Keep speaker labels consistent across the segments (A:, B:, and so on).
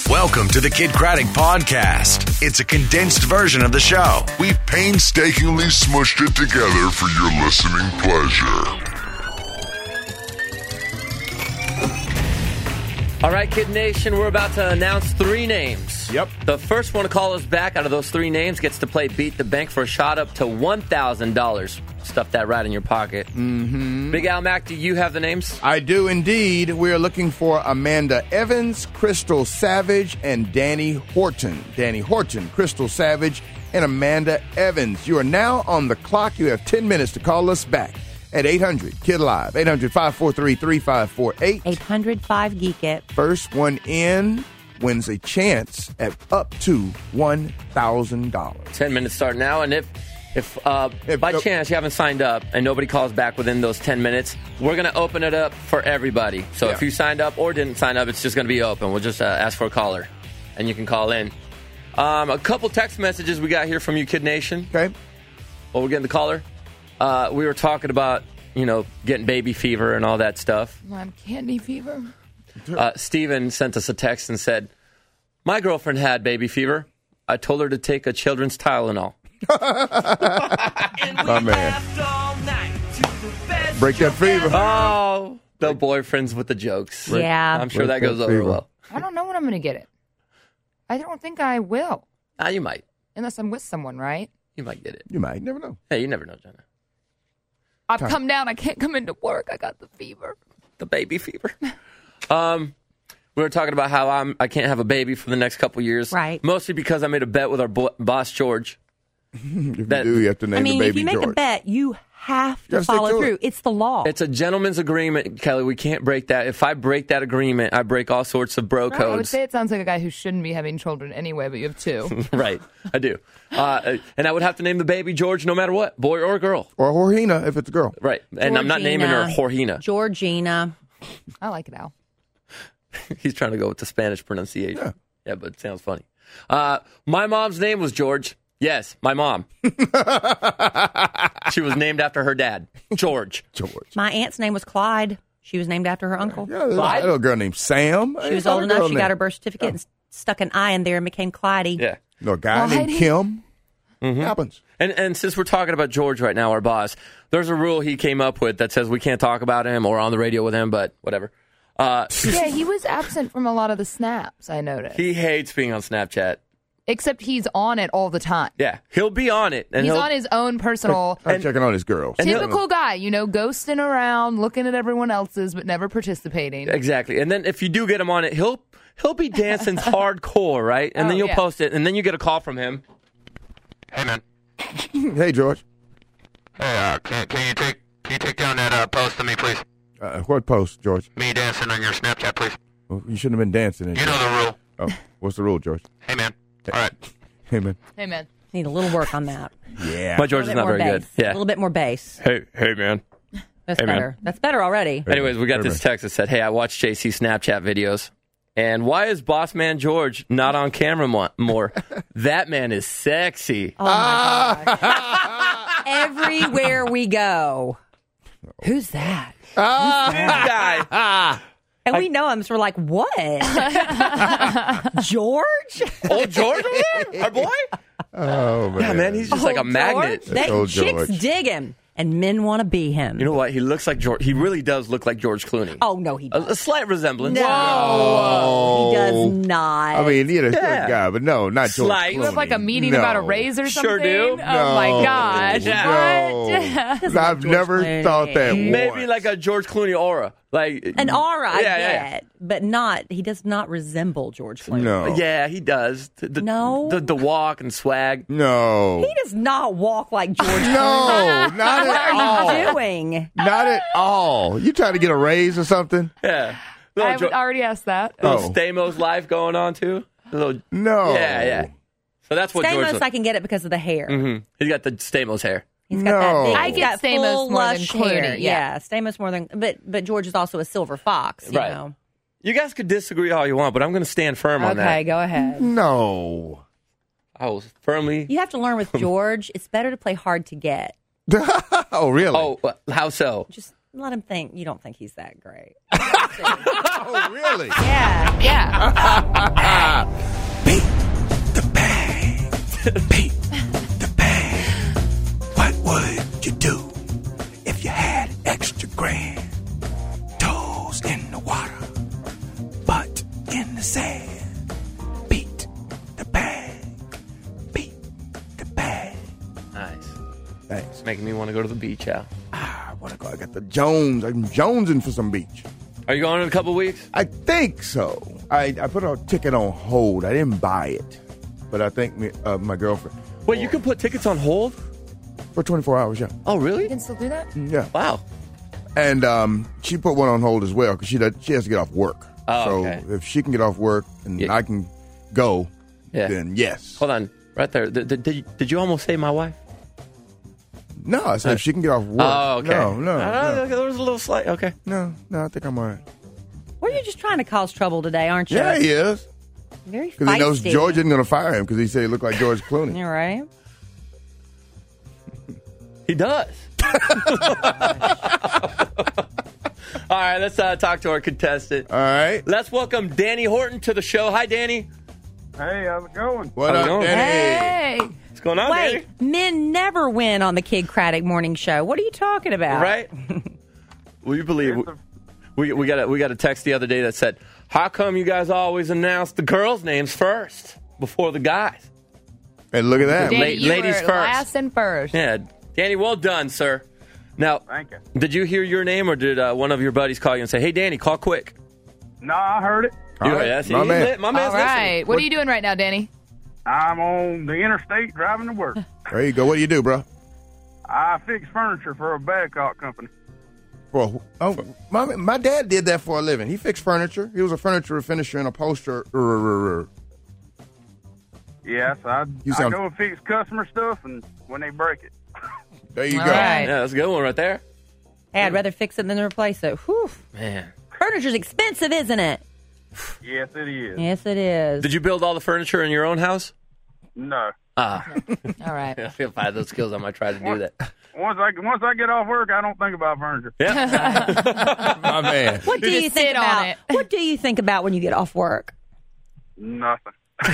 A: Welcome to the Kid Craddock Podcast. It's a condensed version of the show.
B: We painstakingly smushed it together for your listening pleasure.
C: All right, Kid Nation, we're about to announce 3 names.
D: Yep.
C: The first one to call us back out of those 3 names gets to play Beat the Bank for a shot up to $1,000. Stuff that right in your pocket.
D: Mm-hmm.
C: Big Al Mac, do you have the names?
D: I do indeed. We are looking for Amanda Evans, Crystal Savage, and Danny Horton. Danny Horton, Crystal Savage, and Amanda Evans. You are now on the clock. You have 10 minutes to call us back at 800-KID-LIVE, 800-543-3548.
E: 800-5-GEEK-IT.
D: First one in wins a chance at up to $1,000.
C: 10 minutes start now, and if by chance you haven't signed up and nobody calls back within those 10 minutes, we're going to open it up for everybody. So if you signed up or didn't sign up, it's just going to be open. We'll just ask for a caller, and you can call in. A couple text messages we got here from you, Kid Nation.
D: Okay.
C: Well, we're getting the caller. We were talking about, getting baby fever and all that stuff.
F: I'm candy fever.
C: Steven sent us a text and said, my girlfriend had baby fever. I told her to take a children's Tylenol.
D: My man. Break that fever.
C: Oh, the boyfriends with the jokes.
E: Yeah.
C: I'm sure that
D: Break
C: goes
D: that
C: over
D: fever.
C: well.
F: I don't know when I'm going to get it. I don't think I will.
C: You might.
F: Unless I'm with someone, right?
C: You might get it.
D: You might never know.
C: Hey, you never know, Jenna.
F: I've come down. I can't come into work. I got the fever.
C: The baby fever. We were talking about how I can't have a baby for the next couple years.
E: Right.
C: Mostly because I made a bet with our boss, George.
D: If you do, you have to name the baby
E: if you make
D: George.
E: a bet, you have to
D: gotta stick
E: follow
D: to
E: through.
D: it.
E: It's the law.
C: It's a gentleman's agreement, Kelly. We can't break that. If I break that agreement, I break all sorts of bro
F: I would
C: codes.
F: say it sounds like a guy who shouldn't be having children anyway, but you have 2.
C: Right, I do. And I would have to name the baby George no matter what, boy or girl.
D: Or Jorgina if it's a girl.
C: Right, and I'm not naming her Jorgina.
E: Georgina.
F: I like it, Al.
C: He's trying to go with the Spanish pronunciation. Yeah, but it sounds funny. My mom's name was George. Yes, my mom. She was named after her dad, George.
E: My aunt's name was Clyde. She was named after her uncle.
D: Yeah, there's a little girl named Sam.
E: She was old enough. She got her birth certificate and stuck an I in there and became Clydie.
C: Yeah.
D: No, a guy named Kim. Happens.
C: And since we're talking about George right now, our boss, there's a rule he came up with that says we can't talk about him or on the radio with him, but whatever.
F: Yeah, he was absent from a lot of the snaps, I noticed.
C: He hates being on Snapchat.
F: Except he's on it all the time.
C: Yeah, he'll be on it. And
F: He's on his own personal...
D: I'm checking on his girls.
F: Typical guy, ghosting around, looking at everyone else's, but never participating.
C: Exactly. And then if you do get him on it, he'll be dancing hardcore, right? And then you'll post it, and then you get a call from him.
G: Hey, man.
D: Hey, George.
G: Hey, can you take down that post of me, please?
D: What post, George?
G: Me dancing on your Snapchat, please.
D: Well, you shouldn't have been dancing.
G: You know the rule.
D: Oh, what's the rule, George?
G: Hey, man. All right.
D: Hey, man.
F: Hey, man.
E: Need a little work on that.
D: Yeah.
C: My George is not very good. Yeah.
E: A little bit more bass.
C: Hey, man.
E: That's
C: Hey,
E: better.
C: man.
E: That's better already.
C: Anyways, we got this text that said, hey, I watched JC Snapchat videos. And why is Boss Man George not on camera more? That man is sexy.
E: Oh, my gosh. Everywhere we go. Who's that?
C: This guy.
E: And we know him, so we're like, what? George?
C: Old George over there? Our boy?
D: Oh, man.
C: Yeah, man, he's just like a magnet.
D: Old
E: Chicks
D: George.
E: dig him, and men want to be him.
C: You know what? He looks like George. He really does look like George Clooney.
E: Oh, no, he does.
C: A slight resemblance.
E: No, he does not.
D: I mean, he's a good
C: Yeah.
D: guy, but no, not George
C: Slight.
D: Clooney.
F: You have like a meeting
D: No.
F: about a raise or something?
C: Sure do.
F: Oh, my gosh.
D: No.
F: What?
D: I've never
E: Clooney.
D: thought that
C: Maybe
D: once.
C: like a George Clooney aura. Like
E: An aura, I
C: Yeah,
E: get,
C: yeah.
E: but not. He does not resemble George Clooney.
D: No.
C: Yeah, he does.
E: No.
C: The walk and swag.
D: No.
E: He does not walk like George Clooney.
D: No, not
E: What
D: at
E: are
D: all.
E: you doing?
D: Not at all. You trying to get a raise or something?
C: Yeah.
F: I
C: Little,
F: already asked that.
D: Oh.
C: Stamos life going on too. Little,
D: No.
C: Yeah. So that's what George.
E: Stamos, I can get it because of the hair.
C: He's got the Stamos hair.
E: He's got
D: No.
E: that big,
D: I
E: he's
F: get
E: got
F: Stamos
E: full,
F: more than
E: lush
F: Clooney,
E: hair.
F: yeah.
E: Stamos more than, but George is also a silver fox. You
C: Right.
E: know.
C: You guys could disagree all you want, but I'm going to stand firm on that.
E: Okay, go ahead.
D: No.
C: I will firmly.
E: You have to learn with George. It's better to play hard to get.
D: Oh, really?
C: Oh, how so?
E: Just let him think you don't think he's that great.
D: Oh, really?
E: Yeah.
F: Yeah.
D: the sand. Beat the bag. Beat the bag.
C: Nice.
D: Thanks.
C: Making me want to go to the beach, Al.
D: I want to go. I got the Jones. I'm jonesing for some beach.
C: Are you going in a couple weeks?
D: I think so. I put a ticket on hold. I didn't buy it, but I think my girlfriend.
C: Wait, you can put tickets on hold?
D: For 24 hours, yeah.
C: Oh, really?
F: You can still do that?
D: Yeah.
C: Wow.
D: And she put one on hold as well because she has to get off work.
C: Oh,
D: so
C: okay.
D: if she can get off work and I can go, then yes.
C: Hold on. Right there. Did you almost say my wife?
D: No, I said if she can get off work.
C: Oh, okay.
D: No.
C: There was a little slight. Okay.
D: No, I think I'm all right.
E: Well, you're just trying to cause trouble today, aren't you?
D: Yeah, he is.
E: Very feisty.
D: Because he knows George isn't going to fire him because he said he looked like George Clooney.
E: You're right.
C: He does. All right, let's talk to our contestant.
D: All right.
C: Let's welcome Danny Horton to the show. Hi, Danny.
H: Hey, how's it going?
D: What up, Danny?
F: Hey.
C: What's going on,
E: Wait,
C: Danny?
E: men never win on the Kid Craddock Morning Show. What are you talking about?
C: Right? Will you believe we got a text the other day that said, "How come you guys always announce the girls' names first before the guys?"
D: And look at that.
F: Danny, you
C: ladies
F: were
C: first.
F: last and first.
C: Yeah, Danny, well done, sir. Now,
H: Thank you.
C: did you hear your name, or did one of your buddies call you and say, "Hey, Danny, call quick"?
H: No, I heard it.
D: All right.
C: That's
D: My man.
C: My man's
F: All right.
C: listening.
F: What are you doing right now, Danny?
H: I'm on the interstate driving to work.
D: There you go. What do you do, bro?
H: I fix furniture for a Badcock company.
D: Well, my dad did that for a living. He fixed furniture. He was a furniture finisher and upholsterer.
H: Yes, I
D: sound-
H: go and fix customer stuff and when they break it.
D: There you
F: All
D: go.
F: right.
C: Yeah, that's a good one right there.
E: Hey, I'd rather fix it than replace it. Whew.
C: Man.
E: Furniture's expensive, isn't it?
H: Yes, it is.
E: Yes, it is.
C: Did you build all the furniture in your own house?
H: No.
F: All right.
C: I feel if I had those skills, I might try to do that.
H: Once I get off work, I don't think about furniture.
C: Yeah.
D: My man.
E: What do
F: You
E: you
F: just
E: think
F: sit on
E: about?
F: it.
E: What do you think about when you get off work?
H: Nothing.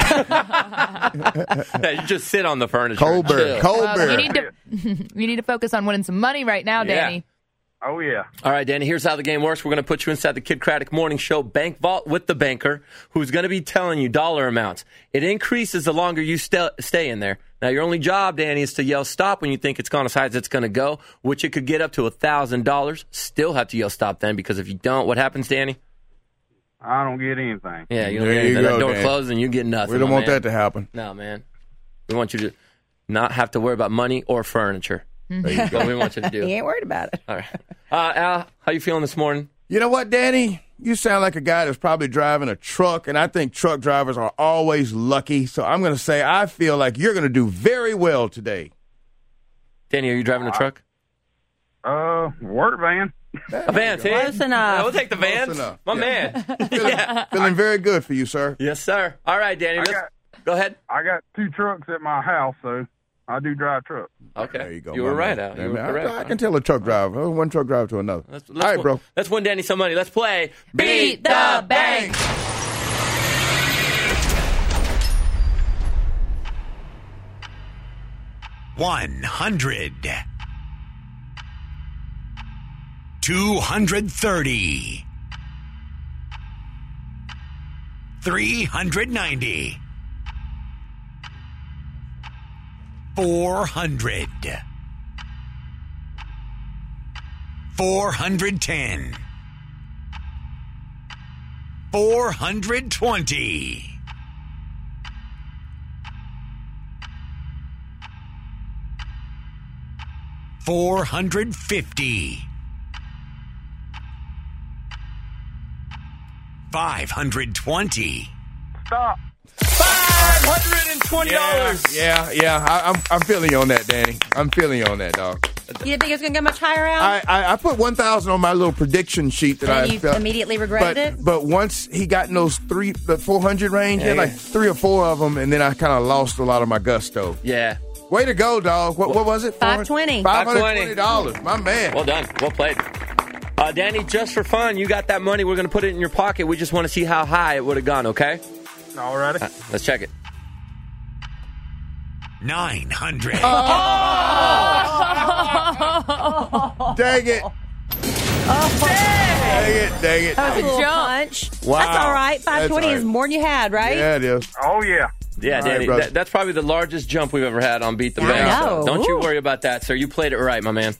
C: Yeah, you just sit on the furniture. and
D: Colbert.
C: chill.
F: Well, you need to focus on winning some money right now,
C: Yeah.
F: Danny.
H: Oh, yeah.
C: All right, Danny, here's how the game works. We're going to put you inside the Kid Craddock Morning Show Bank Vault with the banker, who's going to be telling you dollar amounts. It increases the longer you stay in there. Now, your only job, Danny, is to yell stop when you think it's gone as high as it's going to go, which it could get up to $1,000. Still have to yell stop then, because if you don't, what happens, Danny?
H: I don't get anything.
C: Yeah, you don't
D: There
C: get
D: you
C: anything.
D: go,
C: That door
D: Dan.
C: closes and you get nothing.
D: We don't
C: my
D: want
C: man.
D: that to happen.
C: No, man. We want you to not have to worry about money or furniture.
D: There you
C: That's
D: go.
C: what we want you to do.
E: He ain't worried about it.
C: All right. Al, how you feeling this morning?
D: You know what, Danny? You sound like a guy that's probably driving a truck, and I think truck drivers are always lucky. So I'm going to say I feel like you're going to do very well today.
C: Danny, are you driving a truck?
H: Work van.
C: A van, see?
E: Close enough.
C: Yeah, we'll take the vans.
D: enough.
C: My
D: Yeah.
C: man.
D: Feeling very good for you, sir.
C: Yes, sir. All right, Danny. Go ahead.
H: I got 2 trucks at my house, so I do drive trucks.
C: Okay.
D: There you go.
C: You were
D: my
C: right,
D: man.
C: Al. You were
D: I
C: correct.
D: can tell a truck driver. One truck driver to another.
C: Let's
D: All right, bro.
C: Let's win Danny some money. Let's play
F: Beat the Bank.
A: $100. $230. $390. $400. $410. $420. $450. $520.
H: Stop.
C: $520.
D: Yeah. I'm feeling you on that, Danny. I'm feeling you on that, dog.
E: You didn't think it was going to get much higher, Al?
D: I put 1,000 on my little prediction sheet that I
E: And you
D: felt.
E: immediately regretted it?
D: But once he got in those the 400 range, he had like 3 or 4 of them, and then I kind of lost a lot of my gusto.
C: Yeah.
D: Way to go, dog. What was it?
E: $520.
D: $520. My man.
C: Well done. Well played. Danny, just for fun, you got that money. We're going to put it in your pocket. We just want to see how high it would have gone, okay?
H: All righty.
C: Let's check it.
A: $900.
D: Dang it. Dang it.
E: That was a
F: Jump.
E: punch.
D: Wow.
E: That's all right. 520
D: That's
E: is more than you had, right?
D: Yeah, it is.
H: Oh, yeah.
C: Yeah,
D: All
C: Danny,
D: right, brother.
C: that's probably the largest jump we've ever had on Beat the
E: I
C: Bank.
E: know.
C: Don't you
E: Ooh.
C: worry about that, sir. You played it right, my man.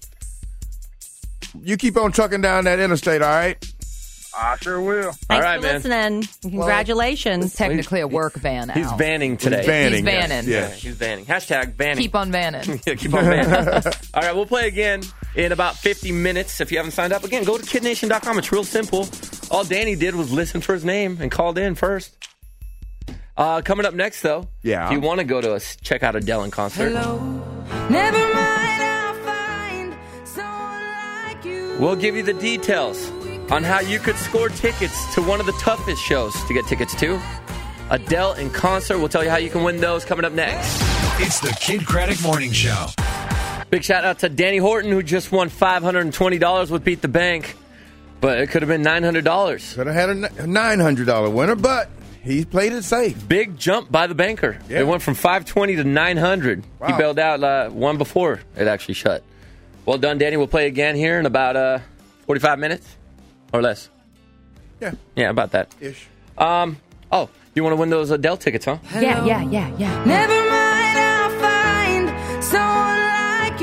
D: You keep on trucking down that interstate, all right?
H: I sure will.
E: Thanks
C: All right,
E: for
C: man.
E: listening. Congratulations.
F: It's technically a work van, Al.
C: He's vanning today.
D: He's vanning.
F: He's vanning.
C: Yeah,
D: Yes.
C: he's vanning. Hashtag vanning.
F: Keep on vanning.
C: Yeah, keep on vanning. All right, we'll play again in about 50 minutes. If you haven't signed up, again, go to kidnation.com. It's real simple. All Danny did was listen for his name and called in first. Coming up next, though,
D: Yeah.
C: if you want to go to check out Adele in concert,
I: Never mind, I'll find someone like you.
C: we'll give you the details on how you could score tickets to one of the toughest shows to get tickets to. Adele in concert. We'll tell you how you can win those coming up next.
A: It's the Kid Craddock Morning Show.
C: Big shout out to Danny Horton, who just won $520 with Beat the Bank, but it could have been $900.
D: Could have had a $900 winner, but he played it safe.
C: Big jump by the banker.
D: Yeah.
C: It went from $520 to $900. He
D: Wow.
C: bailed out one before it actually shut. Well done, Danny. We'll play again here in about 45 minutes or less.
D: Yeah,
C: Yeah, about that.
D: ish.
C: Oh, you want to win those Adele tickets, huh?
F: Yeah.
I: Never mind, I'll find someone like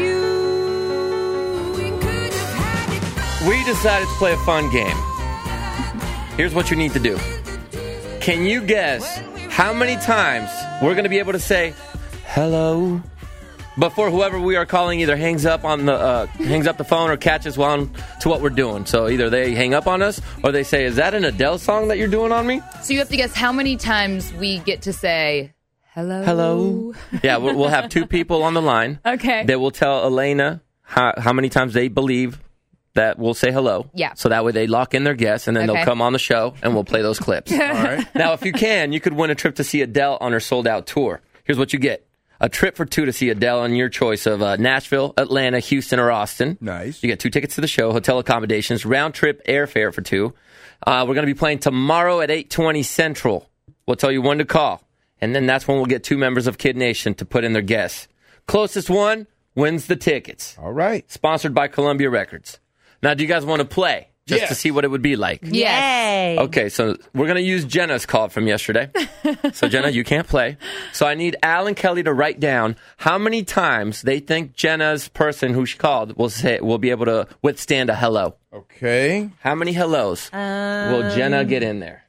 I: you. We could have had it.
C: We decided to play a fun game. Here's what you need to do. Can you guess how many times we're going to be able to say hello before whoever we are calling either hangs up the phone or catches on to what we're doing? So either they hang up on us or they say, "Is that an Adele song that you're doing on me?"
F: So you have to guess how many times we get to say hello.
C: Hello. Yeah, we'll have two people on the line.
F: Okay.
C: They will tell Elena how many times they believe that we'll say hello.
F: Yeah.
C: So that way they lock in their guess, and then
F: Okay.
C: they'll come on the show, and we'll play those clips.
D: All right.
C: Now, if you could win a trip to see Adele on her sold-out tour. Here's what you get. A trip for two to see Adele on your choice of Nashville, Atlanta, Houston, or Austin.
D: Nice.
C: You get 2 tickets to the show, hotel accommodations, round-trip airfare for two. We're going to be playing tomorrow at 8:20 Central. We'll tell you when to call, and then that's when we'll get 2 members of Kid Nation to put in their guess. Closest one wins the tickets.
D: All right.
C: Sponsored by Columbia Records. Now, do you guys want to play just
D: Yes.
C: to see what it would be like?
E: Yay.
C: Okay, so we're going to use Jenna's call from yesterday. So, Jenna, you can't play. So I need Al and Kelly to write down how many times they think Jenna's person who she called will be able to withstand a hello.
D: Okay.
C: How many hellos will Jenna get in there?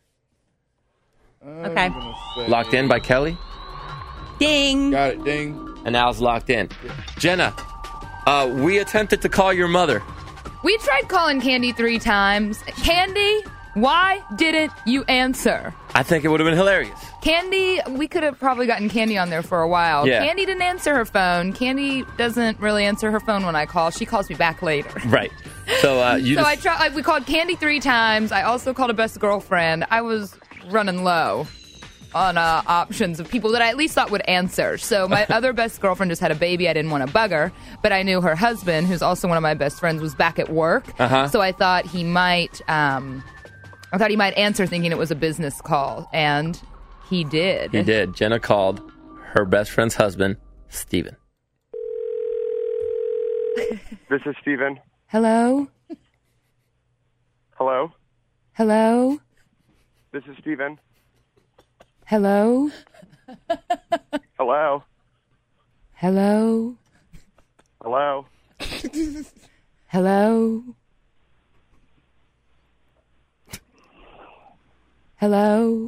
E: Okay.
C: Locked in by Kelly?
E: Ding.
D: Got it. Ding.
C: And Al's locked in. Jenna, we attempted to call your mother.
F: We tried calling Candy 3 times. Candy, why didn't you answer?
C: I think it would have been hilarious.
F: Candy, we could have probably gotten Candy on there for a while.
C: Yeah.
F: Candy didn't answer her phone. Candy doesn't really answer her phone when I call. She calls me back later.
C: Right. So you
F: So
C: just...
F: I tried. We called Candy 3 times. I also called a best girlfriend. I was running low on options of people that I at least thought would answer. So my other best girlfriend just had a baby. I didn't want to bug her, but I knew her husband, who's also one of my best friends, was back at work.
C: Uh-huh.
F: So I thought he might. I thought he might answer, thinking it was a business call, and he did.
C: He did. Jenna called her best friend's husband, Steven.
J: This is Steven.
F: Hello.
J: Hello?
F: Hello.
J: This is Steven.
F: Hello.
J: Hello?
F: Hello.
J: Hello?
F: Hello. Hello.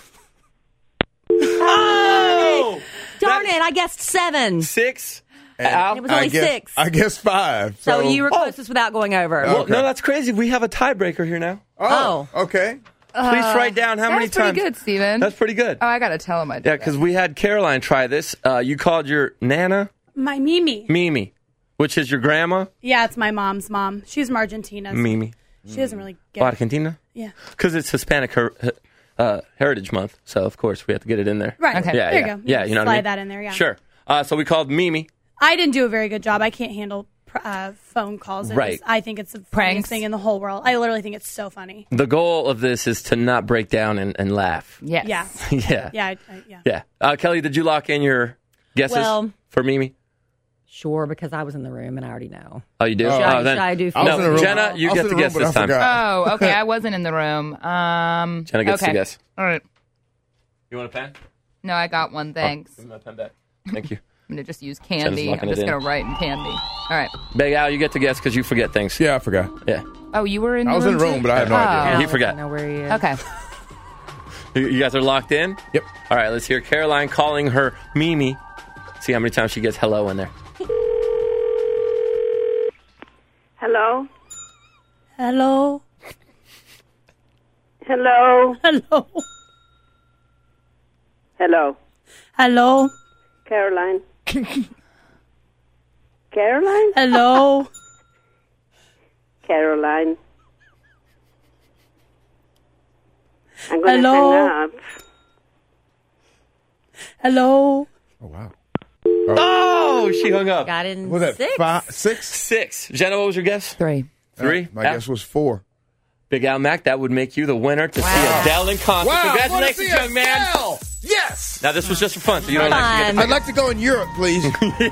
E: Oh! Darn it, I guessed 7.
C: 6?
D: Al?
E: It was only 6.
D: I guess 5.
E: So you were closest without going over.
C: Well, no, that's crazy. We have a tiebreaker here now.
D: Oh, okay.
C: Please write down how many
F: That's pretty
C: times.
F: good, Steven.
C: That's pretty good.
F: Oh, I got to tell him I did
C: Yeah, because we had Caroline try this. You called your Nana
K: My Mimi.
C: Mimi, which is your grandma.
K: Yeah, it's my mom's mom. She's from Argentina. So
C: Mimi.
K: she doesn't really get it.
C: Argentina?
K: Yeah.
C: Because it's Hispanic Heritage Month, so of course we have to get it in there.
K: Right.
F: Okay.
C: Yeah,
K: There
C: yeah.
K: you go.
C: Yeah, you know what I
K: Slide
C: mean?
K: that in there, yeah.
C: Sure. So we called Mimi.
K: I didn't do a very good job. I can't handle phone calls.
C: Right.
K: I think it's the
F: Pranks.
K: funniest thing in the whole world. I literally think it's so funny.
C: The goal of this is to not break down and laugh.
F: Yes.
K: Yeah.
C: Yeah.
K: Yeah. Yeah.
C: Yeah. Kelly, did you lock in your guesses
E: Well-
C: for Mimi?
E: Sure, because I was in the room and I already know.
C: Oh, you do?
E: Should I
C: then,
E: do I was in the room.
C: Jenna, you get to guess this time.
F: Oh, okay. I wasn't in the room.
C: Jenna gets to guess.
F: All right.
C: You want a pen?
F: No, I got one. Thanks.
C: Give me my pen back. Thank you.
F: I'm going to just use candy. I'm just going to write in candy. All right.
C: Big Al, you get to guess because you forget things.
D: Yeah, I forgot.
C: Yeah.
F: Oh, you were in the
D: room? I was in the room,
F: too?
D: but I have no idea.
C: He forgot.
E: I don't know where he is.
F: Okay.
C: You guys are locked in?
D: Yep.
C: All right, let's hear Caroline calling her Mimi. See how many times she gets hello in there.
L: Hello?
K: Hello?
L: Hello?
K: Hello?
L: Hello?
K: Hello?
L: Caroline? Caroline?
K: Hello?
L: Caroline? I'm going to
K: Hello?
L: hang up.
K: Hello?
D: Oh, wow.
C: Oh, she hung up.
E: Got in
D: What was that?
E: 6.
D: 6?
C: 6. Jenna, what was your guess?
F: 3.
C: 3?
D: My guess was 4.
C: Big Al Mac, that would make you the winner to see Adele in concert.
D: Wow,
C: Congratulations, young man.
D: Adele. Yes.
C: Now, this was just for fun, so you don't actually get to
D: I'd like to go in Europe, please.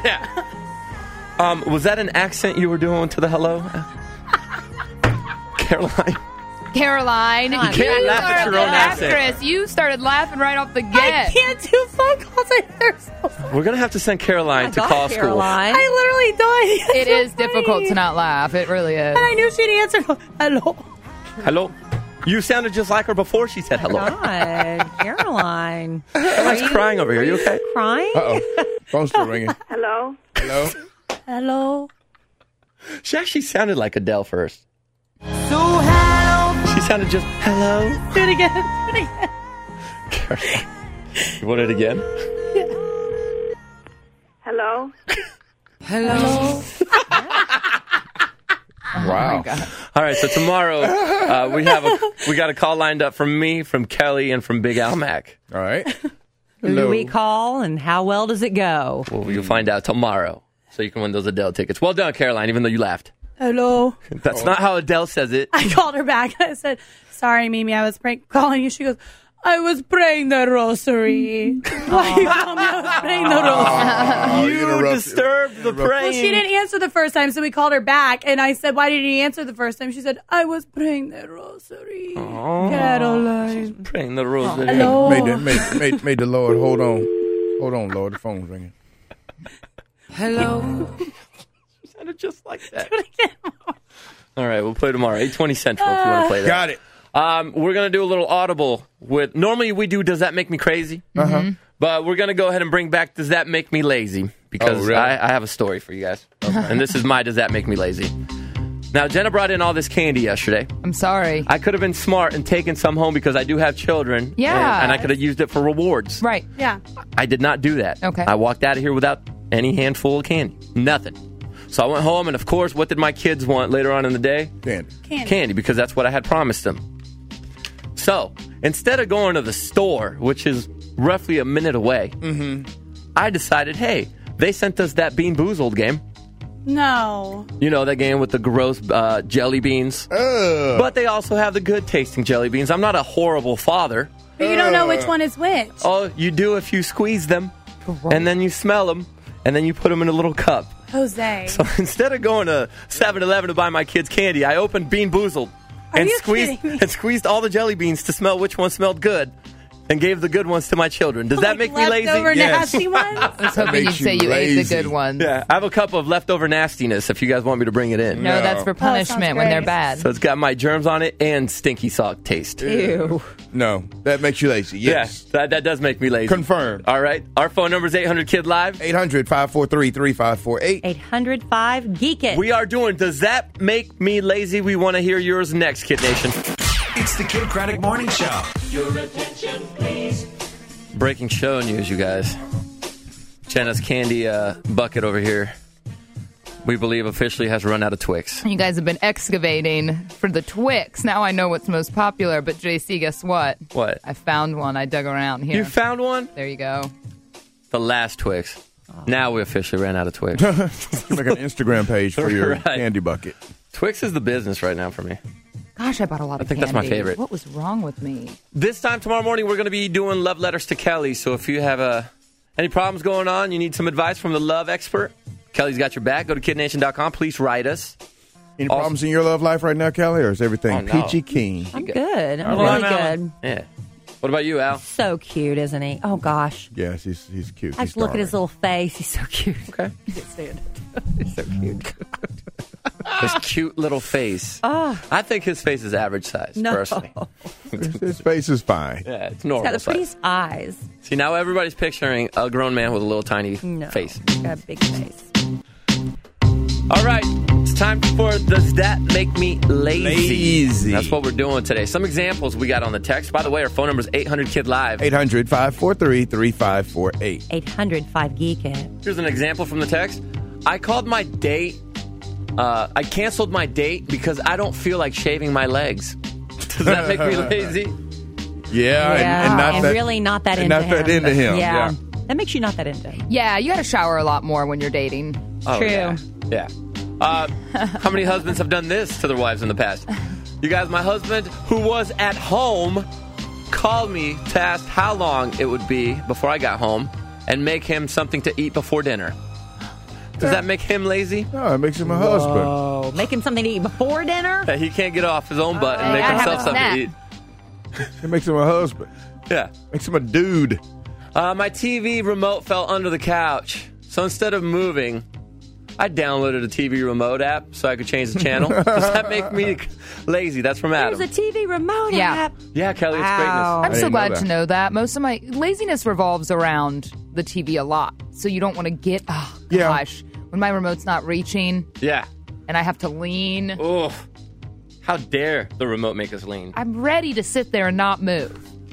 C: Yeah. Was that an accent you were doing to the hello? Caroline?
F: Caroline,
C: You can't laugh at your own accent.
F: actress. You started laughing right off the
K: I
F: get.
K: can't do phone calls.
C: We're going to have to send Caroline to call school.
K: I literally died.
F: It is difficult to not laugh. It really is.
K: And I knew she'd answer. Hello?
C: Hello? You sounded just like her before she said hello.
E: God, Caroline.
C: Caroline's crying over here. Are you okay?
E: Crying?
D: Uh-oh. Phone's still ringing.
L: Hello?
D: Hello?
K: Hello?
C: She actually sounded like Adele first.
K: So hello?
C: She sounded just, hello?
K: Do it again. Do it again.
C: Caroline. You want it again?
L: Hello?
K: Hello?
D: Wow.
C: All right, so tomorrow we got a call lined up from me, from Kelly, and from Big Al Mac.
D: All right.
E: Who do we call and how well does it go?
C: Well, you'll find out tomorrow, so you can win those Adele tickets. Well done, Caroline, even though you laughed.
K: Hello?
C: That's not how Adele says it.
K: I called her back. I said, sorry, Mimi, I was calling you. She goes, I was praying the rosary. Why you call me? I was praying the rosary.
C: You disturbed the praying.
K: Well, she didn't answer the first time, so we called her back. And I said, why didn't you answer the first time? She said, I was praying the rosary. Caroline.
C: Praying the rosary.
K: Hello?
D: Made the Lord. Hold on. Hold on, Lord. The phone's ringing.
K: Hello?
C: Sounded just like that. All right, we'll play tomorrow. 8:20 Central if you want to play that.
D: Got it.
C: We're going to do a little audible with... Normally we do Does That Make Me Crazy?
D: Uh-huh.
C: But we're going to go ahead and bring back Does That Make Me Lazy? Because
D: really?
C: I have a story for you guys. And this is my Does That Make Me Lazy? Now, Jenna brought in all this candy yesterday.
F: I'm sorry.
C: I could have been smart and taken some home because I do have children.
F: Yeah.
C: And I could have used it for rewards.
F: Right.
K: Yeah.
C: I did not do that.
F: Okay.
C: I walked out of here without any handful of candy. Nothing. So I went home, and of course, what did my kids want later on in the day?
D: Candy.
C: Candy, because that's what I had promised them. So instead of going to the store, which is roughly a minute away, I decided, hey, they sent us that Bean Boozled game.
K: No.
C: You know, that game with the gross jelly beans. But they also have the good tasting jelly beans. I'm not a horrible father.
K: But you don't know which one is which.
C: Oh, you do if you squeeze them, and then you smell them, and then you put them in a little cup.
K: Jose.
C: So instead of going to 7-Eleven to buy my kids candy, I opened Bean Boozled and squeezed all the jelly beans to smell which one smelled good, and gave the good ones to my children. Does that make me lazy?
K: Leftover nasty ones?
F: I was hoping you'd say you ate the good ones.
C: Yeah, I have a cup of leftover nastiness if you guys want me to bring it in.
F: No, that's for punishment when they're bad.
C: So it's got my germs on it and stinky sock taste.
E: Ew.
D: No, that makes you lazy. Yes.
C: Yeah, that does make me lazy.
D: Confirmed.
C: All right. Our phone number is 800-KID-LIVE.
D: 800-543-3548.
E: 805-GEEK-IT.
C: We are doing Does That Make Me Lazy? We want to hear yours next, Kid Nation.
A: It's the Kid Craddock Morning Show.
M: Your attention, please.
C: Breaking show news, you guys. Jenna's candy bucket over here, we believe, officially has run out of Twix.
F: You guys have been excavating for the Twix. Now I know what's most popular, but JC, guess what?
C: What?
F: I found one. I dug around here.
C: You found one?
F: There you go.
C: The last Twix. Now we officially ran out of Twix.
D: Make an Instagram page for your candy bucket.
C: Twix is the business right now for me.
F: Gosh, I bought a lot of
C: I think
F: candy.
C: that's my favorite.
F: What was wrong with me?
C: This time tomorrow morning, we're going to be doing love letters to Kelly. So if you have any problems going on, you need some advice from the love expert, Kelly's got your back. Go to kidnation.com. Please write us.
D: Any problems in your love life right now, Kelly, or is everything peachy keen?
E: I'm good. I'm
C: All right,
E: really
C: Alan.
E: good.
C: Yeah. What about you, Al?
E: So cute, isn't he? Oh, gosh.
D: Yes, he's cute.
E: I just look at his little face. He's so cute.
C: Okay.
E: I can't stand it. He's so cute.
C: His cute little face.
E: Oh.
C: I think his face is average size,
E: No.
C: personally.
D: His face is fine.
C: Yeah, it's
E: He's
C: normal
E: got the
C: size.
E: prettiest eyes.
C: See, now everybody's picturing a grown man with a little tiny
E: No.
C: face.
E: He's got a big face.
C: All right, it's time for Does That Make Me Lazy? That's what we're doing today. Some examples we got on the text. By the way, our phone number is 800-KID-LIVE.
D: 800-543-3548.
E: 800-5GEEK-IT.
C: Here's an example from the text. I called my date. I canceled my date because I don't feel like shaving my legs. Does that make me lazy?
D: Yeah,
E: and really not that into him.
D: Not that into him.
E: Yeah. That makes you not that into him.
F: Yeah, you got to shower a lot more when you're dating.
C: Oh,
E: True.
C: Yeah. How many husbands have done this to their wives in the past? You guys, my husband, who was at home, called me to ask how long it would be before I got home and make him something to eat before dinner. Does that make him lazy?
D: No, it makes him a husband.
E: Oh, make him something to eat before dinner?
C: That he can't get off his own butt and make
F: gotta have
C: himself
F: a
C: something
F: snack.
C: to eat.
D: It makes him a husband.
C: Yeah.
D: Makes him a dude.
C: My TV remote fell under the couch. So instead of moving, I downloaded a TV remote app so I could change the channel. Does that make me lazy? That's from Adam.
E: There's a TV remote app.
C: Yeah, Kelly, it's
E: Wow.
F: I'm
C: greatness.
F: so glad to know that. Most of my laziness revolves around the TV a lot. So you don't want to get, gosh, when my remote's not reaching
C: Yeah.
F: and I have to lean,
C: Oh, how dare the remote make us lean?
F: I'm ready to sit there and not move.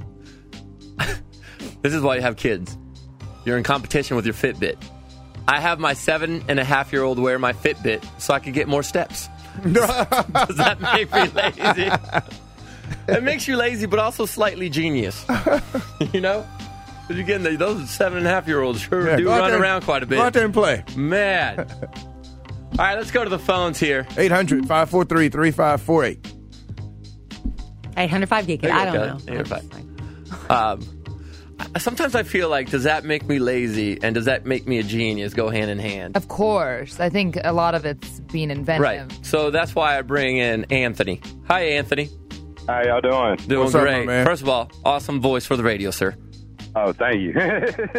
C: This is why you have kids. You're in competition with your Fitbit. I have my 7.5-year-old wear my Fitbit so I can get more steps. Does that make me lazy? It makes you lazy, but also slightly genius. You know? Because you're getting those 7.5-year-olds sure do run around quite a bit.
D: Go out there and play.
C: Man. All right, let's go to the phones here.
D: 800-543-3548.
E: 800-5GEEK-IT. I don't know.
C: 800-5. Sometimes I feel like, does that make me lazy and does that make me a genius go hand in hand?
F: Of course. I think a lot of it's being inventive.
C: Right. So that's why I bring in Anthony. Hi, Anthony.
J: How y'all doing?
C: Doing
D: What's up,
C: great.
D: my man?
C: First of all, awesome voice for the radio, sir.
J: Oh, thank you.
D: Shout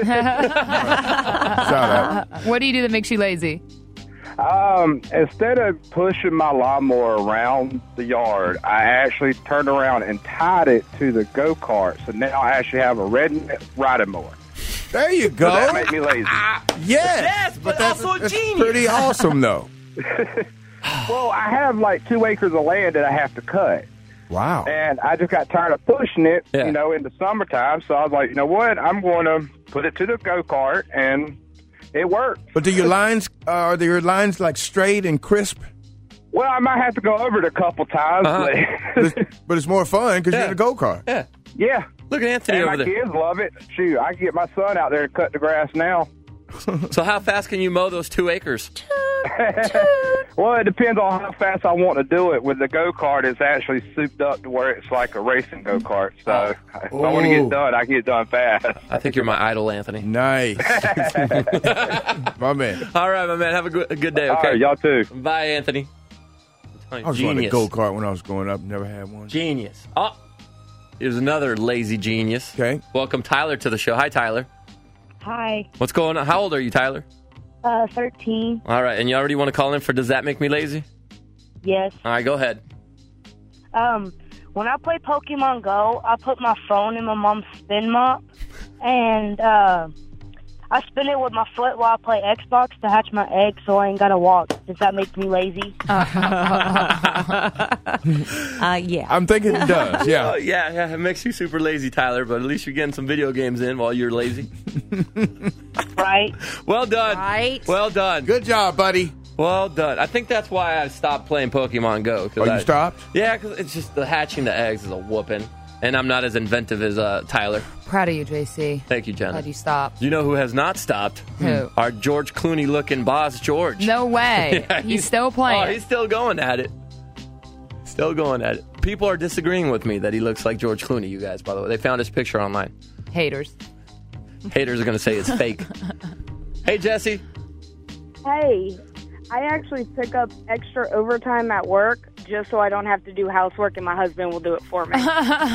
D: out.
F: What do you do that makes you lazy?
J: Instead of pushing my lawnmower around the yard, I actually turned around and tied it to the go-kart. So now I actually have a red riding mower.
D: There you go.
J: Does that make me lazy?
C: Yes, but also a
D: that's
C: genius.
D: pretty awesome, though.
J: Well, I have like 2 acres of land that I have to cut.
D: Wow.
J: And I just got tired of pushing it,
C: Yeah.
J: in the summertime. So I was like, you know what? I'm going to put it to the go-kart, and it worked.
D: But do your lines, are your lines like straight and crisp?
J: Well, I might have to go over it a couple times.
D: But it's more fun because you're in a go-kart.
C: Yeah.
J: Yeah.
C: Look at Anthony
J: And
C: over
J: my
C: there.
J: kids love it. Shoot, I can get my son out there to cut the grass now.
C: So how fast can you mow those 2 acres?
J: Well, it depends on how fast I want to do it. With the go-kart, it's actually souped up to where it's like a racing go-kart. So if I want to get done, I can get done fast.
C: I think you're my idol, Anthony.
D: Nice. My man.
C: All right, my man. Have a good day,
J: All
C: okay?
J: right, y'all too.
C: Bye, Anthony.
D: I was running a go-kart when I was growing up. Never had one.
C: Genius. Oh, here's another lazy genius.
D: Okay.
C: Welcome Tyler to the show. Hi, Tyler.
L: Hi.
C: What's going on? How old are you, Tyler?
L: 13.
C: All right, and you already want to call in for Does That Make Me Lazy?
L: Yes.
C: All right, go ahead.
L: When I play Pokemon Go, I put my phone in my mom's spin mop, and I spin it with my foot while I play Xbox to hatch my egg so I ain't got to walk. Does that make me lazy?
E: Yeah.
D: I'm thinking it does, yeah.
C: Yeah, it makes you super lazy, Tyler, but at least you're getting some video games in while you're lazy.
L: Right.
C: Well done.
E: Right.
C: Well done.
D: Good job, buddy.
C: Well done. I think that's why I stopped playing Pokemon Go.
D: Oh, you stopped?
C: Yeah, because it's just the hatching the eggs is a whooping. And I'm not as inventive as Tyler.
F: Proud of you, JC.
C: Thank you, Jenna.
F: Glad you stopped.
C: You know who has not stopped?
F: Who?
C: Our George Clooney-looking boss, George.
F: No way.
C: Yeah,
F: he's still playing.
C: Oh, he's still going at it. Still going at it. People are disagreeing with me that he looks like George Clooney, you guys, by the way. They found his picture online.
F: Haters.
C: Haters are going to say it's fake. Hey, Jesse.
L: Hey, I actually pick up extra overtime at work just so I don't have to do housework and my husband will do it for me.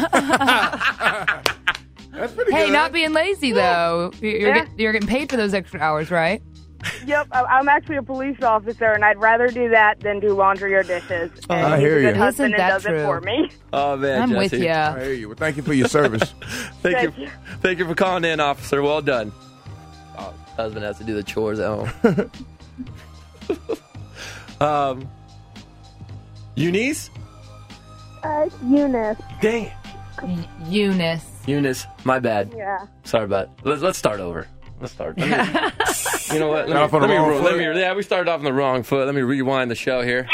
D: That's pretty
F: Hey,
D: good.
F: not being lazy, though. You're getting paid for those extra hours, right?
L: Yep, I'm actually a police officer, and I'd rather do that than do laundry or dishes. And
D: I
L: he's
D: hear
L: a good
D: you.
L: husband
F: Isn't
L: and
F: that
L: does
F: true?
L: it for me.
C: Oh, man,
F: I'm
C: Jesse.
F: with you.
D: I hear you. Well, thank you for your service.
C: Thank you. Thank you for calling in, officer. Well done. Oh, husband has to do the chores at home. Eunice?
L: Eunice.
C: Dang it.
F: Eunice.
C: My bad.
L: Yeah.
C: Sorry about it. Let's start over. Let's start. You know what?
D: Off on the wrong foot.
C: We started off on the wrong foot. Let me rewind the show here.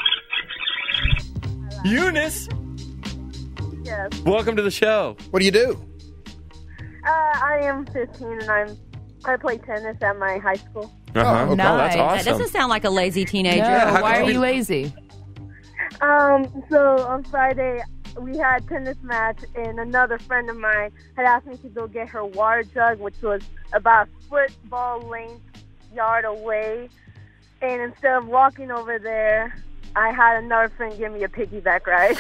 C: Eunice,
L: Yes.
C: welcome to the show.
D: What do you do?
L: I am 15, and I play tennis at my high school.
C: Uh-huh.
D: okay.
C: Oh, that's
F: Nice.
E: That
C: awesome.
E: doesn't sound like a lazy teenager.
F: No, why are you lazy?
L: So on Friday, we had a tennis match, and another friend of mine had asked me to go get her water jug, which was about a football length yard away. And instead of walking over there, I had another friend give me a piggyback ride.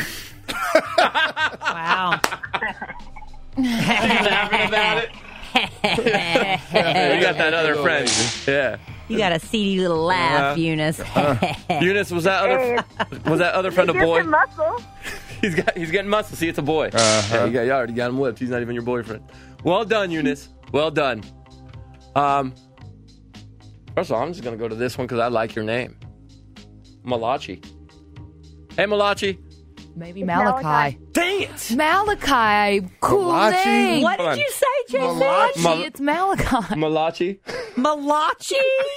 E: Wow.
C: Laughing about it. You got that other friend. Yeah.
E: You got a seedy little laugh, Eunice.
C: Eunice, was that other friend a
L: Gives
C: boy?
L: him muscle.
C: He's getting muscle. See, it's a boy.
D: Uh-huh.
C: Yeah, you already got him whipped. He's not even your boyfriend. Well done, Eunice. Well done. First of all, I'm just gonna go to this one because I like your name, Malachi. Hey, Malachi.
F: Maybe Malachi.
C: Dang it.
F: Malachi. Cool
D: Malachi?
F: name.
E: What
C: Hold on.
E: did you say, Jason?
F: Malachi. It's Malachi.
C: Malachi.
E: Malachi?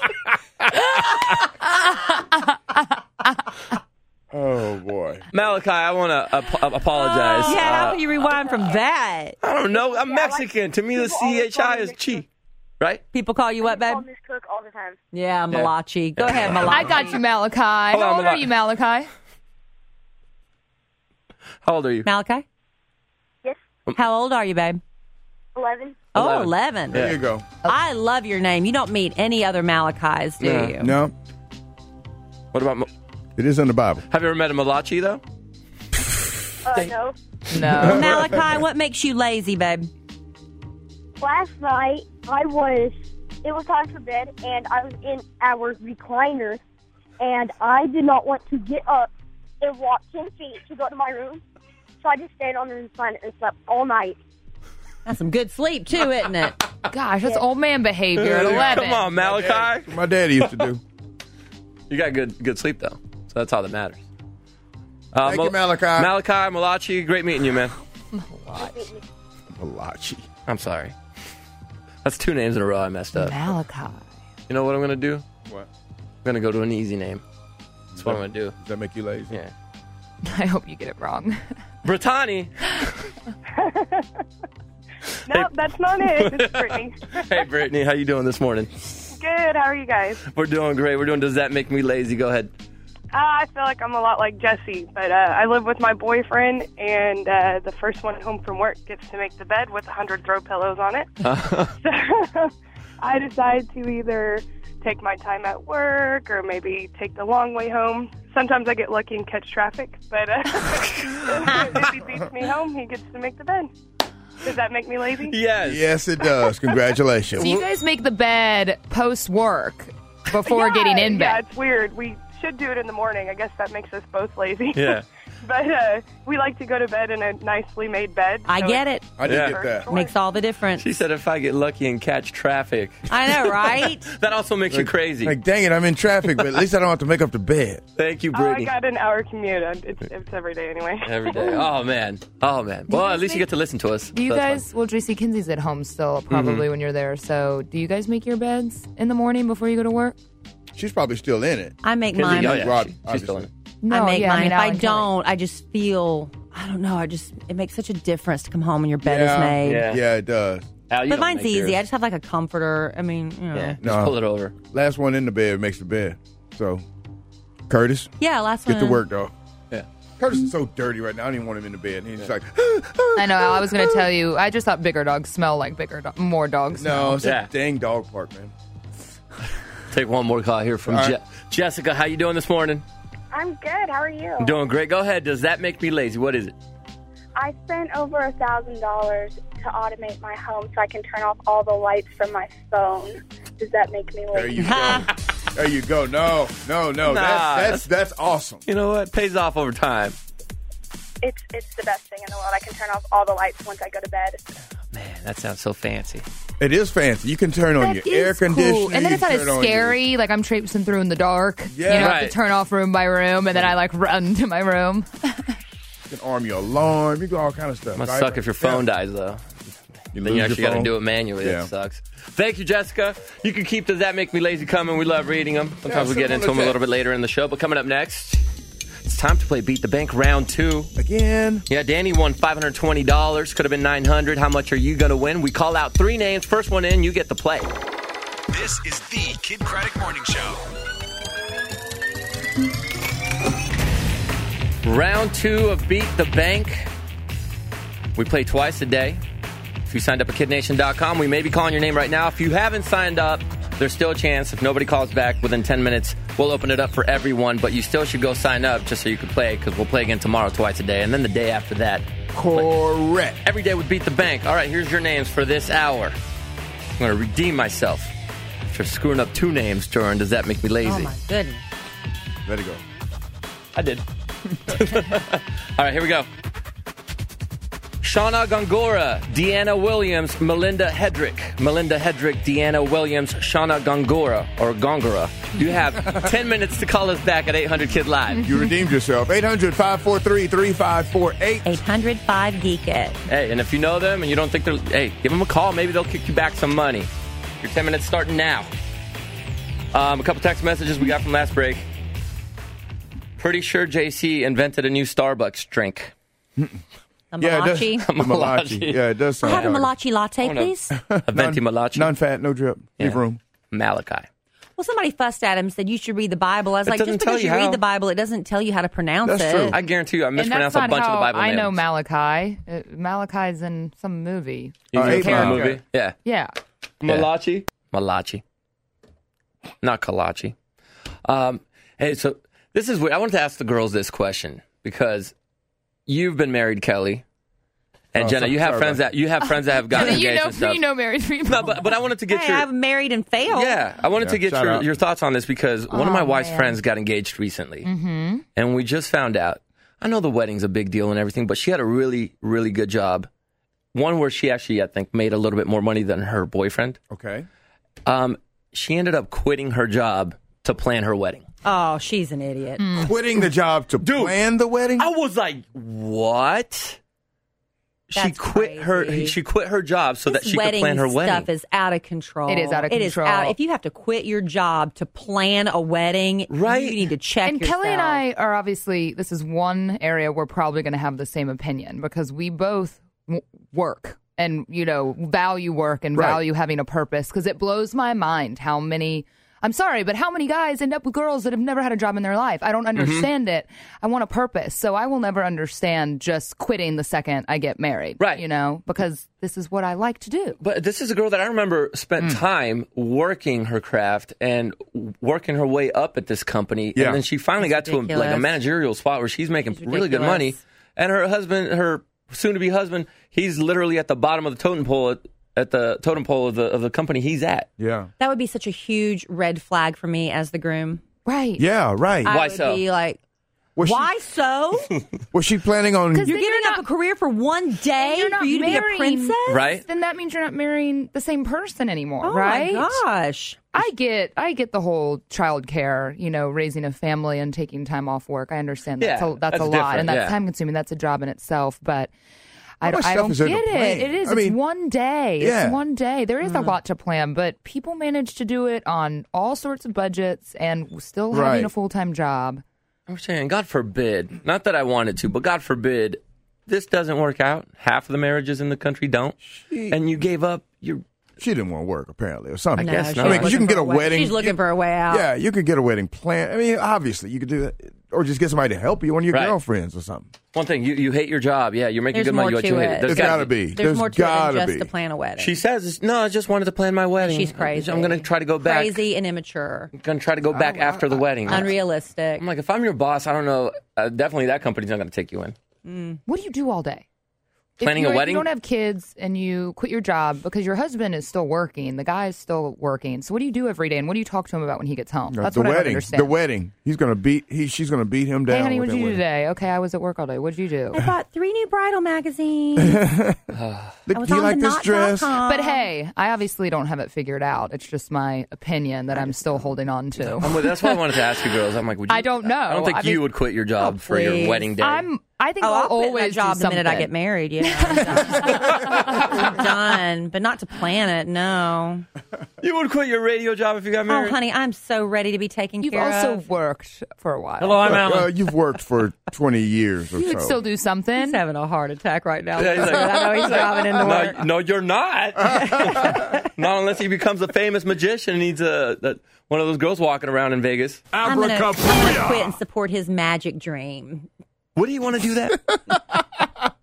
D: Oh, boy.
C: Malachi, I want to apologize.
E: Yeah, how can you rewind from that?
C: I don't know. I'm Mexican. To me, the CHI is chi. Right?
E: People call you what, babe?
L: Call Miss Cook all the time.
E: Yeah, Malachi. Go ahead, Malachi.
F: I got you, Malachi. How old are you, Malachi?
C: How old are you?
E: Malachi?
L: Yes.
E: How old are you, babe?
L: 11.
E: Oh, 11.
D: There you go.
E: I love your name. You don't meet any other Malachis, do you?
D: No,
C: What about...
D: it is in the Bible.
C: Have you ever met a Malachi, though?
L: No.
F: No.
E: Malachi, what makes you lazy, babe?
L: Last night, it was time for bed, and I was in our recliner, and I did not want to get up and walk 10 feet to go to my room, so I just stayed on the recliner and slept all night.
E: That's some good sleep, too, isn't it?
F: Gosh, that's old man behavior at 11.
C: Come on, Malachi.
D: My daddy used to do.
C: You got good sleep, though. So that's all that matters.
D: Thank you, Malachi.
C: Malachi, Malachi, great meeting you, man.
D: Malachi.
C: I'm sorry. That's 2 names in a row I messed up.
F: Malachi.
C: You know what I'm going to do?
D: What?
C: I'm going to go to an easy name. That's what I'm going to do.
D: Does that make you lazy?
C: Yeah.
F: I hope you get it wrong.
C: Brittany.
L: No, that's not it. It's Brittany.
C: Hey, Brittany. How you doing this morning?
L: Good. How are you guys?
C: We're doing great. We're doing Does That Make Me Lazy? Go ahead.
L: I feel like I'm a lot like Jesse, but I live with my boyfriend, and the first one home from work gets to make the bed with 100 throw pillows on it. So I decide to either take my time at work or maybe take the long way home. Sometimes I get lucky and catch traffic, but if he beats me home, he gets to make the bed. Does that make me lazy?
C: Yes.
D: Yes, it does. Congratulations.
F: So you guys make the bed post-work before getting in
L: Yeah,
F: bed.
L: it's weird. We should do it in the morning. I guess that makes us both lazy.
C: Yeah.
L: But we like to go to bed in a nicely made bed.
E: I
L: so
E: get
L: it's-
E: it.
D: I did
C: Yeah.
D: get that.
E: Makes all the difference.
C: She said if I get lucky and catch traffic.
E: I know, right?
C: That also makes you crazy.
D: Like, dang it, I'm in traffic, but at least I don't have to make up the bed.
C: Thank you,
L: I
C: Brittany.
L: got an hour commute. It's every day anyway.
C: Every day. Oh, man. Well, at least you get to listen to us.
F: Do you
C: So that's
F: guys, well, JC Kinsey's at home still probably when you're there. So do you guys make your beds in the morning before you go to work?
D: She's probably still in it.
E: I make
C: fun.
E: mine.
C: Oh, yeah.
D: Rod,
C: She's still in it.
F: No,
E: I make
F: yeah,
E: mine.
F: I mean,
E: if I
F: Alan Kelly.
E: don't, I just feel, I don't know, it makes such a difference to come home and your bed is made.
C: Yeah.
D: It does.
C: Al, you
E: But
C: don't
E: mine's
C: make
E: easy.
C: yours.
E: I just have like a comforter. I mean, you know.
C: Yeah, just
D: No.
C: pull it over.
D: Last one in the bed makes the bed. So, Curtis,
E: Yeah, last one.
D: get to work, dog.
C: Yeah.
D: Curtis is so dirty right now. I don't even want him in the bed. And he's like,
F: I know. I was going to tell you. I just thought bigger dogs smell like more dogs.
D: no, it's
C: Yeah.
D: a dang dog park, man.
C: Take one more call here from Jessica. How you doing this morning?
N: I'm good. How are you?
C: Doing great. Go ahead. Does that make me lazy? What is it?
N: I spent over $1,000 to automate my home so I can turn off all the lights from my phone. Does that make me lazy?
D: There you go. There you go. No. That's awesome.
C: You know what? Pays off over time.
N: It's the best thing in the world. I can turn off all the lights once I go to bed.
C: Man, that sounds so fancy.
D: It is fancy. You can turn on your air conditioning.
F: Cool. And then it's not as scary. Like I'm traipsing through in the dark.
D: Yeah.
F: You know, I have to turn off room by room, and then I run to my room.
D: You can arm your alarm. You can do all kind of stuff.
C: Must suck if your phone dies, though. Then you actually got to do it manually.
D: Yeah.
C: That sucks. Thank you, Jessica. You can keep Does That Make Me Lazy coming. We love reading them. Sometimes we get into them a little bit later in the show. But coming up next, it's time to play Beat the Bank round 2.
D: Again.
C: Yeah, Danny won $520. Could have been $900. How much are you going to win? We call out 3 names. First one in, you get to play.
A: This is the Kid Craddock Morning Show.
C: Round 2 of Beat the Bank. We play twice a day. If you signed up at KidNation.com, we may be calling your name right now. If you haven't signed up, there's still a chance. If nobody calls back within 10 minutes, we'll open it up for everyone. But you still should go sign up just so you can play, because we'll play again tomorrow twice a day. And then the day after that.
D: Correct.
C: Every day would Beat the Bank. All right, here's your names for this hour. I'm going to redeem myself after screwing up 2 names during Does That Make Me Lazy?
E: Oh, my goodness.
D: Let it go.
C: I did. All right, here we go. Shauna Gongora, Deanna Williams, Melinda Hedrick. Melinda Hedrick, Deanna Williams, Shauna Gongora, or Gongora. You have 10 minutes to call us back at 800-KID-LIVE.
D: You redeemed yourself. 800-543-3548.
E: 800-5-GEEK-IT.
C: Hey, and if you know them and you don't think they're... Hey, give them a call. Maybe they'll kick you back some money. Your 10 minutes starting now. A couple text messages we got from last break. Pretty sure JC invented a new Starbucks drink.
E: A malachi?
C: Malachi.
D: Yeah, it does sound
E: I have a
D: like
E: malachi latte, please.
C: A venti malachi.
D: Non-fat, no drip.
C: Yeah.
D: Leave room.
C: Malachi.
E: Well, somebody fussed at him and said, you should read the Bible. I was
C: It
E: like,
C: doesn't
E: just because
C: tell you
E: you read
C: how.
E: the Bible, it doesn't tell you how to pronounce
D: That's
E: it.
D: true.
C: I guarantee you I
F: And
C: mispronounced
F: that's
C: a bunch
F: not
C: of the
F: how
C: Bible
F: I
C: names.
F: know Malachi. Malachi's in some movie.
C: He's in
D: 8 Mile.
C: movie? Yeah.
F: Yeah.
C: Malachi? Malachi. Not Kalachi. Hey, so this is weird. I wanted to ask the girls this question because you've been married, Kelly. And Jenna, you have friends that have gotten engaged and stuff.
F: You know married people.
C: No, but I wanted to get
E: Hey, I've married and failed.
C: Yeah, I wanted to get your thoughts on this because one of my wife's friends got engaged recently.
F: Mm-hmm.
C: And we just found out. I know the wedding's a big deal and everything, but she had a really, really good job. One where she actually, I think, made a little bit more money than her boyfriend.
D: Okay.
C: She ended up quitting her job to plan her wedding.
E: Oh, she's an idiot.
D: Quitting the job to plan the wedding?
C: I was like, what? She quit her job so that she could plan her wedding.
E: Stuff is out of control.
F: It is out of control.
E: If you have to quit your job to plan a wedding,
C: right?
E: You need to check
F: And
E: yourself.
F: Kelly and I are obviously, this is one area we're probably going to have the same opinion because we both work and, value work and value having a purpose because it blows my mind how many... I'm sorry, but how many guys end up with girls that have never had a job in their life? I don't understand it. I want a purpose. So I will never understand just quitting the second I get married.
C: Right.
F: Because this is what I like to do.
C: But this is a girl that I remember spent time working her craft and working her way up at this company.
D: Yeah.
C: And then she finally got to a managerial spot where she's making really good money. And her husband, her soon-to-be husband, he's literally at the bottom of the totem pole of the company he's at.
D: Yeah.
E: That would be such a huge red flag for me as the groom.
F: Right.
D: Yeah, right.
E: I would be like, why so?
D: Was she planning on...
E: You're giving up a career for one day for you to be a princess?
C: Right.
F: Then that means you're not marrying the same person anymore,
E: Oh,
F: right?
E: my gosh.
F: I get the whole child care, raising a family and taking time off work. I understand that's a lot, and that's time consuming. That's a job in itself, but... I don't get it. It is. It's one day.
D: Yeah.
F: It's one day. There is a lot to plan, but people manage to do it on all sorts of budgets and still having a full-time job.
C: I'm saying, God forbid, not that I wanted to, but God forbid, this doesn't work out. Half of the marriages in the country don't. And you gave up your...
D: She didn't want to work, apparently, or something.
C: I guess not.
D: Because you can get a wedding.
E: She's looking for a way out.
D: Yeah, you could get a wedding plan. I mean, obviously, you could do that. or just get somebody to help you, one of your
C: Right.
D: girlfriends or something.
C: One thing, you hate your job. Yeah, you're making
E: There's
C: good money.
E: more
C: You
E: to
C: hate
E: it.
C: it.
D: There's gotta be.
E: There's more to it
D: gotta
E: than just
D: be.
E: to plan a wedding.
C: She says, no, I just wanted to plan my wedding.
E: She's crazy.
C: I'm going to try to go back.
E: Crazy and immature.
C: I'm going to try to go back after the wedding.
E: Unrealistic.
C: I'm like, if I'm your boss, I don't know. Definitely that company's not going to take you in.
F: What do you do all day?
C: Planning
F: if
C: a wedding?
F: You don't have kids and you quit your job because your husband is still working. The guy is still working. So what do you do every day? And what do you talk to him about when he gets home? That's
D: the
F: what I don't
D: wedding.
F: understand.
D: The wedding. She's going to beat him down.
F: Hey, honey,
D: with
F: what did you
D: that
F: do today? Okay, I was at work all day. What did you do?
E: I bought 3 new bridal magazines.
D: wedding.
E: I
D: Do
E: was
D: you
E: on
D: like
E: the
D: this dress?
E: knot.com.
F: But hey, I obviously don't have it figured out. It's just my opinion that I'm still holding on to.
C: That's why I wanted to ask you girls. I'm like, would you?
F: I don't know.
C: I don't think you would quit your job for your
E: please.
C: wedding day.
F: I think
E: I'll
F: I'll
E: quit
F: always
E: that job
F: do
E: the minute I
F: something.
E: get married. Yeah, I'm done. But not to plan it. No.
C: You would quit your radio job if you got married?
E: Oh, honey, I'm so ready to be taken
F: You've
E: care
F: also
E: of.
F: worked for a while.
C: Hello, I'm Alan.
D: You've worked for 20 years or
F: You
D: so.
F: would still do something.
E: He's having a heart attack right now.
C: Yeah, he's like-
E: I know he's driving into work.
C: No, you're not. Not unless he becomes a famous magician and needs one of those girls walking around in Vegas.
E: I'm gonna quit and support his magic dream.
C: What do you want to do that?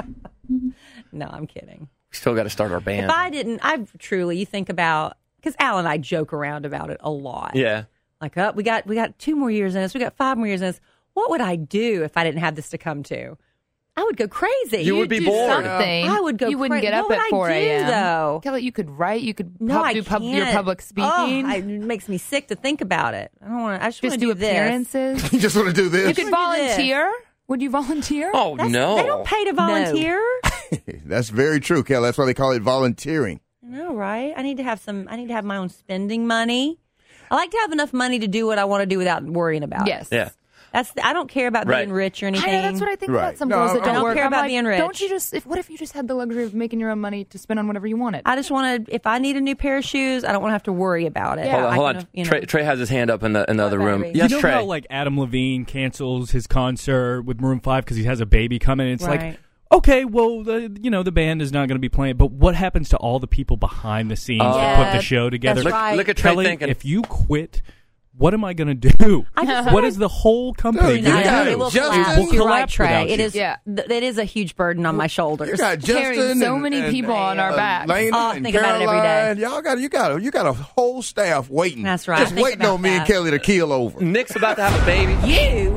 E: No, I'm kidding.
C: We still got to start our band.
E: If I didn't, you think about, because Al and I joke around about it a lot.
C: Yeah.
E: Like, we got 2 more years in us. We got 5 more years in us. What would I do if I didn't have this to come to? I would go crazy.
C: You would be
F: do
C: bored.
F: something.
E: I would go
F: You wouldn't
E: cra-
F: get up
E: what
F: at
E: would
F: 4
E: I do,
F: a.m.
E: though?
F: Kelly, you could write. You could
E: No, I
F: do
E: can't.
F: your public speaking.
E: Oh, it makes me sick to think about it. I don't want to. I just want
F: just
E: to
F: do
E: this.
F: appearances.
D: You just want to do this?
F: You could volunteer. Would you volunteer?
C: Oh, no.
E: They don't pay to volunteer.
D: That's very true, Kelly. That's why they call it volunteering.
E: I know, right? I need to have my own spending money. I like to have enough money to do what I want to do without worrying about
F: Yes.
E: it.
C: Yeah.
E: I don't care about being rich or anything.
F: I know, that's what I think
D: Right.
F: about some
D: No,
F: girls that
D: I
F: don't
E: don't
F: work.
E: care
F: I'm
E: about
F: like,
E: being rich.
F: Don't you what if you just had the luxury of making your own money to spend on whatever you wanted?
E: I just want to. If I need a new pair of shoes, I don't want to have to worry about it.
F: Yeah.
C: Hold on.
E: You know.
C: Trey has his hand up in the other room.
E: baby?
C: Yes,
O: you know
C: Trey.
O: how like Adam Levine cancels his concert with Maroon 5 because he has a baby coming? It's
E: Right.
O: like, okay, well, the band is not going to be playing, but what happens to all the people behind the scenes that put the show together?
E: That's right.
C: Look at Trey
O: Kelly,
C: thinking.
O: if you quit, what am I going to do?
E: I just
O: What is the whole company
D: Dude,
O: going
D: you
O: to
D: got
O: do?
E: It will
D: Justin-
E: collapse.
O: We'll
E: You're right,
O: collapse
E: Trey.
O: without
E: It
O: you.
E: is.
F: Yeah.
E: It is a huge burden on my shoulders.
D: You got
F: Carrying
D: Justin
F: so
D: and-
F: many
D: and,
F: people on our backs.
D: Lena
E: Oh, I
D: and
E: think about it every
D: Caroline.
E: day.
D: You got a whole staff waiting.
E: That's right.
D: Just
E: Think
D: waiting
E: about
D: on me and
E: that.
D: Kelly to keel over.
C: Nick's about to have a baby.
E: You.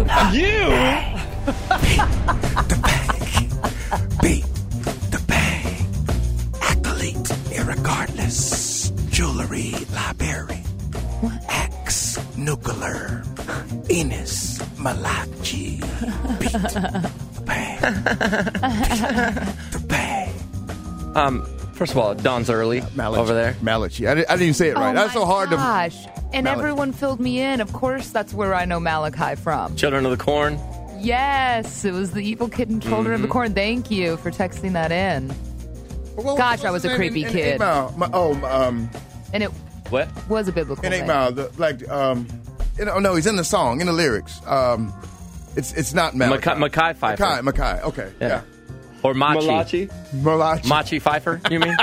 P: Beat the bang. Athlete, irregardless. Jewelry, library. Axe, nuclear. Enos, Malachi. Beat the bang. The bang.
C: First of all, Don's early over there.
D: Malachi. I didn't even say it right.
F: Oh
D: That's
F: my
D: so hard
F: gosh. And
D: Malachi.
F: everyone filled me in. Of course, that's where I know Malachi from.
C: Children of the Corn.
F: Yes, it was the evil kid and Children of the Corn. Thank you for texting that in. Gosh, I was a creepy kid. And it
C: What?
F: was a biblical
D: In 8
F: thing.
D: Mile, no, he's in the song, in the lyrics. It's not Malachi.
C: Mackay Pfeiffer.
D: Mackay. Okay, yeah.
C: Or Machi.
D: Malachi.
C: Machi Pfeiffer, you mean?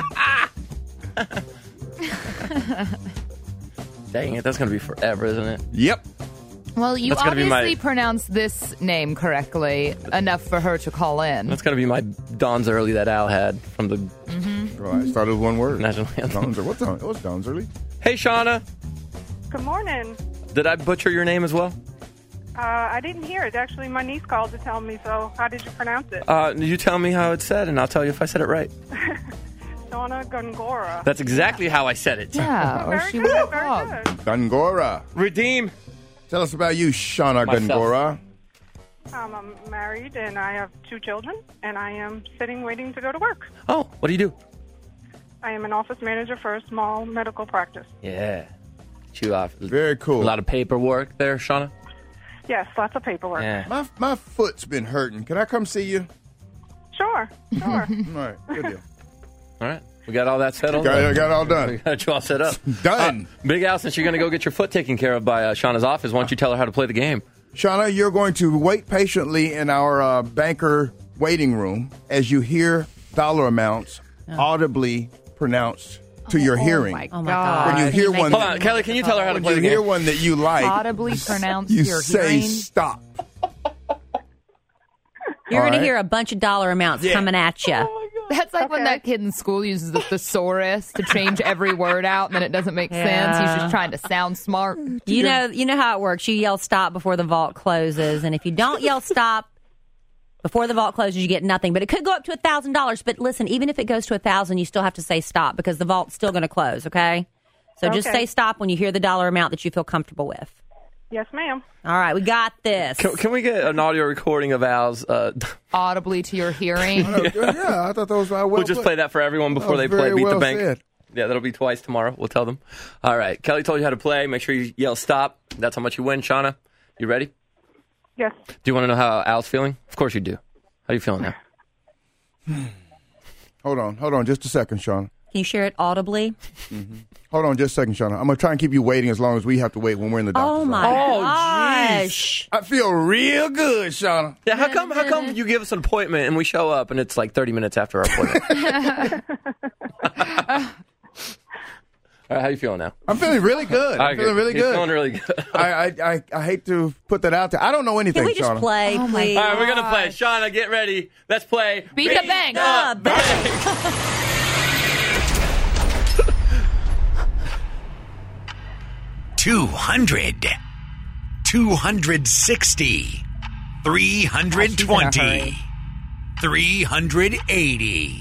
C: Dang it, that's going to be forever, isn't it?
D: Yep.
F: Well, you
C: That's gonna be
F: obviously
C: my-
F: pronounced this name correctly enough for her to call in.
C: That's going to be my Don's Early that Al had from the
D: Right, started with one word.
C: national anthem.
D: What's Don's early?
C: Hey, Shauna.
Q: Good morning.
C: Did I butcher your name as well?
Q: I didn't hear it. Actually, my niece called to tell me, so how did you pronounce it?
C: You tell me how it's said, and I'll tell you if I said it right.
Q: Shauna Gungora.
C: That's exactly how I said it.
F: Yeah, or
Q: Very
F: she
Q: good,
F: was
Q: very
F: called.
Q: good.
D: Gungora.
C: Redeem.
D: Tell us about you, Shauna
C: Myself.
D: Gungora.
Q: I'm married, and I have 2 children, and I am sitting waiting to go to work.
C: Oh, what do you do?
Q: I am an office manager for a small medical practice.
C: Yeah. Chew off.
D: Very cool.
C: A lot of paperwork there, Shauna.
Q: Yes, lots of paperwork.
C: Yeah.
D: My foot's been hurting. Can I come see you?
Q: Sure, sure.
D: All right, good deal.
C: All right. We got all that settled?
D: Got it all done.
C: We got you all set up.
D: Done.
C: Big Al, since you're going to go get your foot taken care of by Shauna's office, why don't you tell her how to play the game?
D: Shauna, you're going to wait patiently in our banker waiting room as you hear dollar amounts audibly pronounced to your hearing.
F: my God.
D: When you hear one,
C: Hold on, Kelly, can you tell her how to play the
D: when you
C: game?
D: hear one that you like,
F: Audibly pronounce
D: you
F: your
D: say
F: hearing.
D: stop.
E: You're
D: All
E: going to
D: right.
E: hear a bunch of dollar amounts coming at you.
F: That's like when that kid in school uses the thesaurus to change every word out, and then it doesn't make sense. He's just trying to sound smart.
E: You know how it works. You yell stop before the vault closes, and if you don't yell stop before the vault closes, you get nothing. But it could go up to $1,000. But listen, even if it goes to $1,000, you still have to say stop because the vault's still going to close. Okay, so just
Q: Okay.
E: say stop when you hear the dollar amount that you feel comfortable with.
Q: Yes, ma'am.
E: All right, we got this.
C: Can we get an audio recording of Al's?
F: Audibly to your hearing.
D: Yeah, I thought that was well
C: We'll just
D: put.
C: play that for everyone before they
D: That was
C: play
D: very
C: Beat the
D: well
C: Bank.
D: said.
C: Yeah, that'll be twice tomorrow. We'll tell them. All right. Kelly told you how to play. Make sure you yell stop. That's how much you win. Shauna, you ready?
Q: Yes.
C: Do you want to know how Al's feeling? Of course you do. How are you feeling now?
D: Hold on, just a second, Shauna.
E: Can you share it audibly?
D: Hold on, just a second, Shauna. I'm gonna try and keep you waiting as long as we have to wait when we're in the doctor's
E: Oh my
D: office.
E: gosh!
D: I feel real good, Shauna.
C: Yeah, how come you give us an appointment and we show up and it's like 30 minutes after our appointment? All right, how you feeling now?
D: I'm feeling really good.
C: All right,
D: I'm feeling
C: good.
D: really
C: He's
D: good.
C: feeling really good.
D: I hate to put that out there. I don't know anything,
E: Can we just
D: Shauna.
E: play, please?
C: All right, we're going to play. Shauna, get ready. Let's play.
F: Beat the Bank.
A: $200, $260, $320, $380,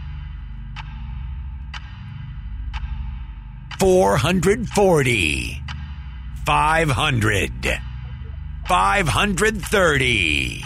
A: $440, $500, $530.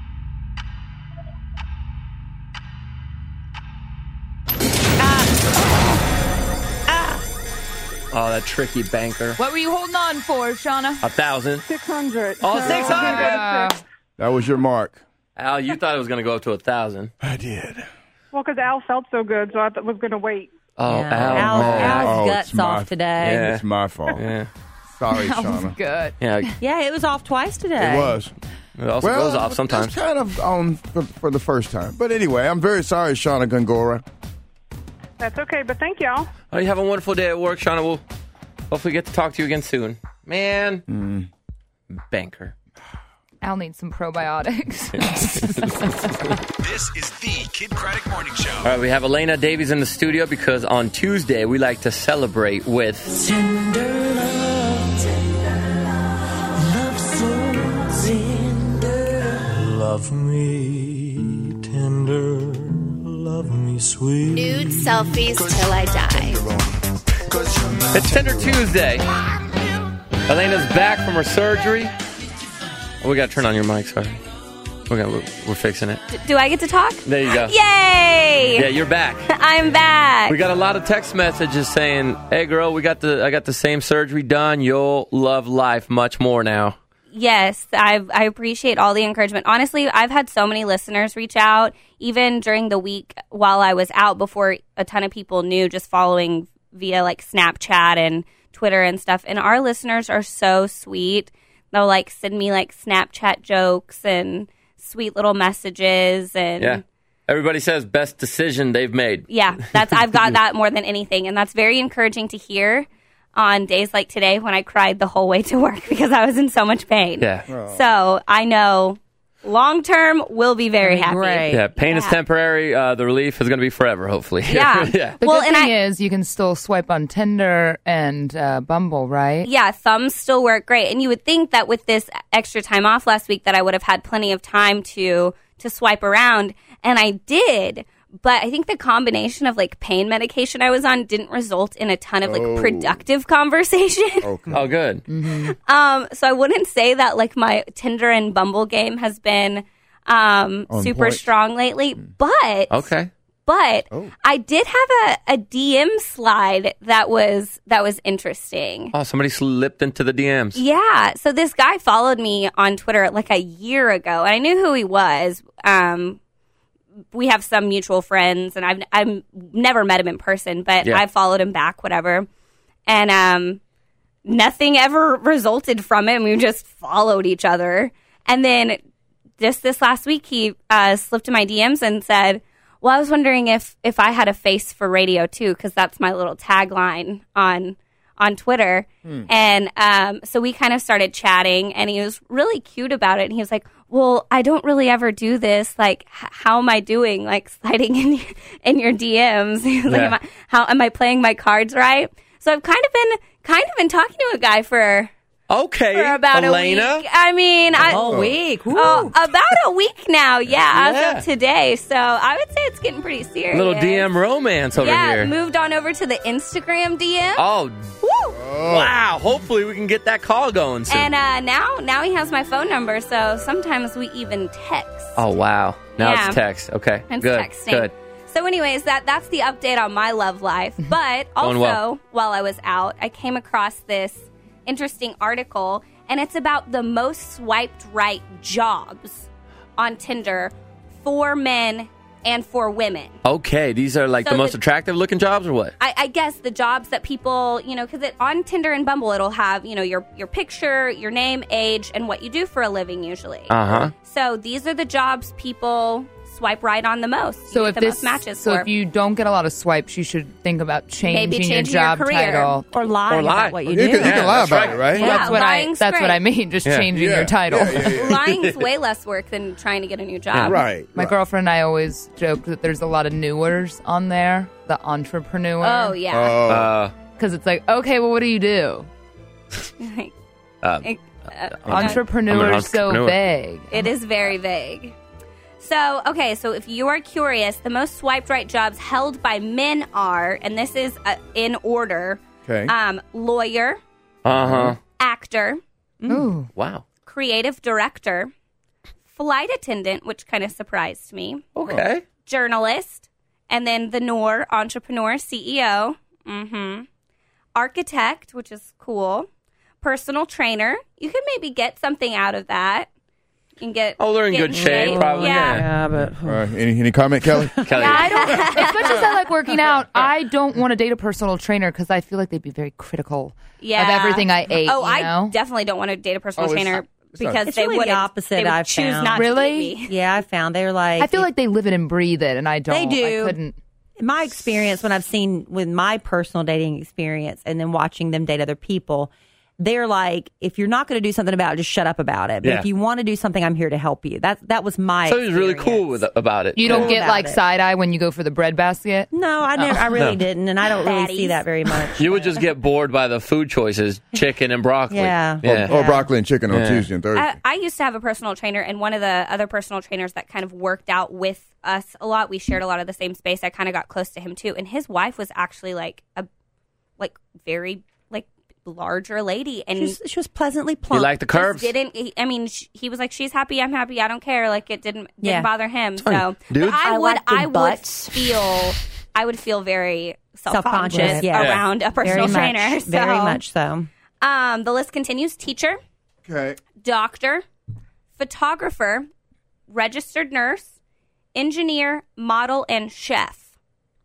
C: Oh, that tricky banker.
F: What were you holding on for, Shauna?
C: 1,000.
Q: 600.
C: Oh, 600.
D: That was your mark.
C: Al, you thought it was going to go up to 1,000.
D: I did.
Q: Well, because Al felt so good, so I was going to wait.
C: Oh,
E: Yeah.
C: Al.
E: Al's
D: it's
E: guts
D: my-
E: off today.
C: Yeah.
D: It's my fault.
C: Yeah.
D: Sorry,
F: That was
D: Shauna.
F: good.
C: Yeah.
E: Yeah, it was off twice today.
D: It was.
C: It also goes off sometimes.
D: It's kind of on for the first time. But anyway, I'm very sorry, Shauna Gongora.
Q: That's okay, but thank y'all.
C: Oh, you have a wonderful day at work, Shauna. We'll hopefully get to talk to you again soon. Man. Banker.
F: Al needs some probiotics.
A: This is the Kid Craddock Morning Show.
C: All right, we have Elena Davies in the studio because on Tuesday we like to celebrate with
I: Tender love, love so tender.
P: Love me tender, love me sweet.
R: Nude selfies till I die.
C: It's Tender Tuesday. Elena's back from her surgery. Oh, we got to turn on your mic, sorry. We're fixing it.
R: Do I get to talk?
C: There you go.
R: Yay!
C: Yeah, you're back.
R: I'm back.
C: We got a lot of text messages saying, "Hey, girl, I got the same surgery done. You'll love life much more now."
R: Yes, I appreciate all the encouragement. Honestly, I've had so many listeners reach out, even during the week while I was out before a ton of people knew, just following via like Snapchat and Twitter and stuff. And our listeners are so sweet. They'll like send me like Snapchat jokes and sweet little messages and
C: Yeah. Everybody says best decision they've made.
R: yeah, I've got that more than anything, and that's very encouraging to hear on days like today when I cried the whole way to work because I was in so much pain.
C: Yeah.
R: So I know long term we'll be very happy.
C: Yeah, pain is temporary. The relief is going to be forever, hopefully.
R: Yeah.
C: yeah.
F: The good thing is you can still swipe on Tinder and Bumble, right?
R: Yeah, thumbs still work great. And you would think that with this extra time off last week that I would have had plenty of time to swipe around, and I did. But I think the combination of like pain medication I was on didn't result in a ton of like productive conversation.
C: Oh, good.
R: So I wouldn't say that like my Tinder and Bumble game has been super
C: point.
R: strong lately, but
C: Okay.
R: But I did have a DM slide that was interesting.
C: Oh, somebody slipped into the DMs.
R: Yeah. So this guy followed me on Twitter like a year ago, and I knew who he was. We have some mutual friends, and I've never met him in person, but
S: Yeah.
R: I followed him back, whatever. And nothing ever resulted from it. We just followed each other. And then just this last week, he slipped in my DMs and said, well, I was wondering if I had a face for radio too, because that's my little tagline on Twitter. And so we kind of started chatting, and he was really cute about it. And he was like, well, I don't really ever do this. Like, how am I doing? Like, sliding in your DMs. He was like, am I playing my cards right? So I've kind of been talking to a guy for about
C: Elena?
R: a week. I mean,
E: a week.
R: About a week now. As of today. So I would say it's getting pretty serious.
C: Little DM romance over here.
R: Yeah, moved on over to the Instagram DM.
C: Oh, wow. Hopefully we can get that call going soon.
R: And now he has my phone number, so sometimes we even text.
C: Oh, wow. Now it's text. Okay,
R: It's
C: good.
R: texting.
C: Good.
R: So anyways, that's the update on my love life. But
C: Going
R: also,
C: well.
R: while I was out, I came across this interesting article, and it's about the most swiped right jobs on Tinder for men and for women.
C: Okay, these are like
R: So
C: the most
R: the-
C: attractive looking jobs or what?
R: I guess the jobs that people, because on Tinder and Bumble, it'll have, your picture, your name, age, and what you do for a living usually.
C: Uh-huh.
R: So these are the jobs people swipe right on the most.
F: So
R: you
F: if
R: get the
F: this,
R: most matches
F: so
R: for.
F: if you don't get a lot of swipes, you should think about changing,
R: Maybe changing
F: your
R: your
F: job
R: career.
F: title
E: Or lying about what you do.
D: You can lie about it, right?
R: Yeah,
F: That's what
R: lying's
F: that's what
R: great.
F: I mean. Just
C: Yeah.
F: changing your title.
R: Lying's way less work than trying to get a new job.
F: My girlfriend and I always joke that there's a lot of newers on there. The entrepreneur.
R: Oh, yeah.
F: Because it's like, okay, well, what do you do? Entrepreneur is so
C: entrepreneur.
F: vague.
R: It is very vague. So if you are curious, the most swiped right jobs held by men are, and this is in order, lawyer,
C: Uh-huh.
R: actor,
F: Ooh.
C: Wow.
R: creative director, flight attendant, which kind of surprised me,
C: Okay.
R: journalist, and then the NOR, entrepreneur, CEO, architect, which is cool, personal trainer. You could maybe get something out of that. You can get
C: they're in good shape, probably.
R: Yeah.
E: but
D: any comment, Kelly?
C: Kelly.
F: Yeah, I don't. As much as I like working out, I don't want to date a personal trainer because I feel like they'd be very critical of everything I ate.
R: Oh,
F: you know?
R: I definitely don't want to date a personal trainer because
E: It's
R: they
E: really
R: would
E: the opposite.
R: They would
E: I've
R: choose
E: found.
R: not
F: Really?
R: to date me.
E: Yeah, I found they're like.
F: I feel like they live it and breathe it, and I don't.
E: They do.
F: I couldn't.
E: My experience when I've seen with my personal dating experience and then watching them date other people, they're like, if you're not going to do something about it, just shut up about it. But
C: Yeah.
E: if you want to do something, I'm here to help you. That was my.
C: So he was really
E: experience.
C: cool about it.
F: You don't
E: Cool
F: get
E: about
F: like
E: it.
F: side eye when you go for the bread basket.
E: No, I really
C: No.
E: didn't, and I don't really see
R: Fatties.
E: that very much.
C: You would just get bored by the food choices, chicken and broccoli.
E: Yeah.
D: Or broccoli and chicken on
C: Yeah.
D: Tuesday and Thursday.
R: I used to have a personal trainer, and one of the other personal trainers that kind of worked out with us a lot. We shared a lot of the same space. I kind of got close to him too, and his wife was actually like a very larger lady, and
E: She was pleasantly plump.
C: You like the curves?
R: He was like, she's happy, I'm happy, I don't care. Like it didn't
E: Yeah.
R: bother him.
C: fine.
R: So
C: Dude.
R: but I
E: like the butts.
R: would feel very
E: Self-conscious,
R: self-conscious
E: yeah.
R: around a personal
E: very
R: trainer.
E: much, very
R: So,
E: much so.
R: The list continues: teacher,
D: Okay.
R: doctor, photographer, registered nurse, engineer, model, and chef.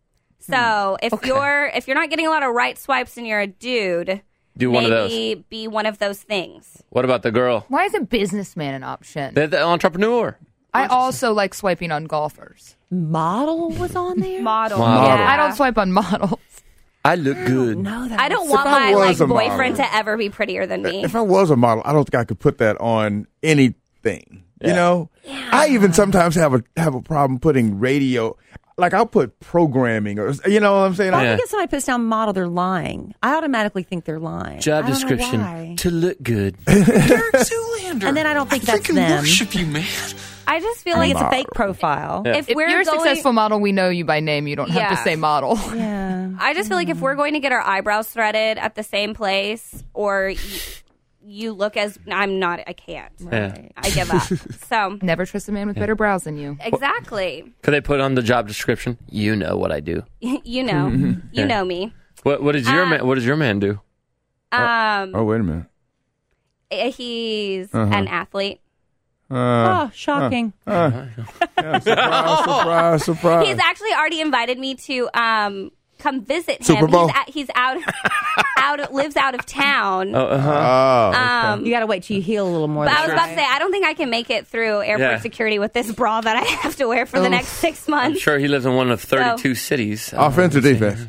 R: So if you're not getting a lot of right swipes and you're a dude,
C: Do one of those.
R: maybe be one of those things.
C: What about the girl?
F: Why isn't businessman an option?
C: They're the entrepreneur.
F: I also like swiping on golfers.
E: Model was on there.
R: Model.
C: Model.
R: Yeah.
F: I don't swipe on models.
C: I look good.
R: I don't want
D: If I
R: my
D: was a
R: boyfriend
D: model.
R: to ever be prettier than me.
D: If I was a model, I don't think I could put that on anything. You know, I even sometimes have a problem putting radio. Like I'll put programming, or you know what I'm saying.
E: I think if somebody puts down model, they're lying. I automatically think they're lying.
C: Job
E: I don't know
C: description
E: why.
C: to look good.
E: And then I don't think that's them.
C: you, man.
R: I just feel
E: I
R: like
E: think it's a fake profile.
C: Yeah.
R: if
F: If
R: we're
F: you're a
R: going,
F: successful model, we know you by name. You don't have
R: Yeah.
F: to say model.
E: Yeah.
R: I just feel like if we're going to get our eyebrows threaded at the same place, or you look as I can't.
C: Yeah.
R: I give up. So
F: Never trust a man with better brows than you.
R: exactly,
C: Could they put on the job description? You know what I do.
R: you know, you know me.
C: What does your man? What does your man do?
D: Oh, wait a minute.
R: He's an athlete.
E: Oh, shocking.
D: Yeah, surprise!
R: He's actually already invited me to come visit him.
D: Super Bowl?
R: He's lives out of town.
E: You got to wait till you heal a little more.
R: But I was about to say, I don't think I can make it through airport security with this bra that I have to wear for the next 6 months.
C: I'm sure he lives in one of 32 cities.
D: Offense or defense?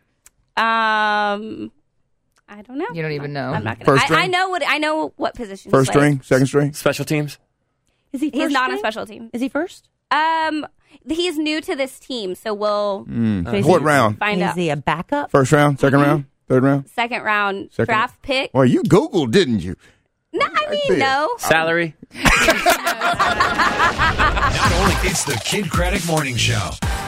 R: I don't know.
F: You don't even know.
R: I'm not gonna.
D: First string?
R: I know what position.
D: First string, second string,
C: special teams.
E: Is he?
R: He's not on a special team.
E: Is he first?
R: He's new to this team, so we'll
D: What round?
R: find out.
E: Is he a backup?
D: First round, second round, third round,
R: Second round
D: Second.
R: draft pick.
D: Well, you Googled, didn't you?
R: No, I mean no.
C: Salary.
A: Not only it's the Kid Craddock Morning Show.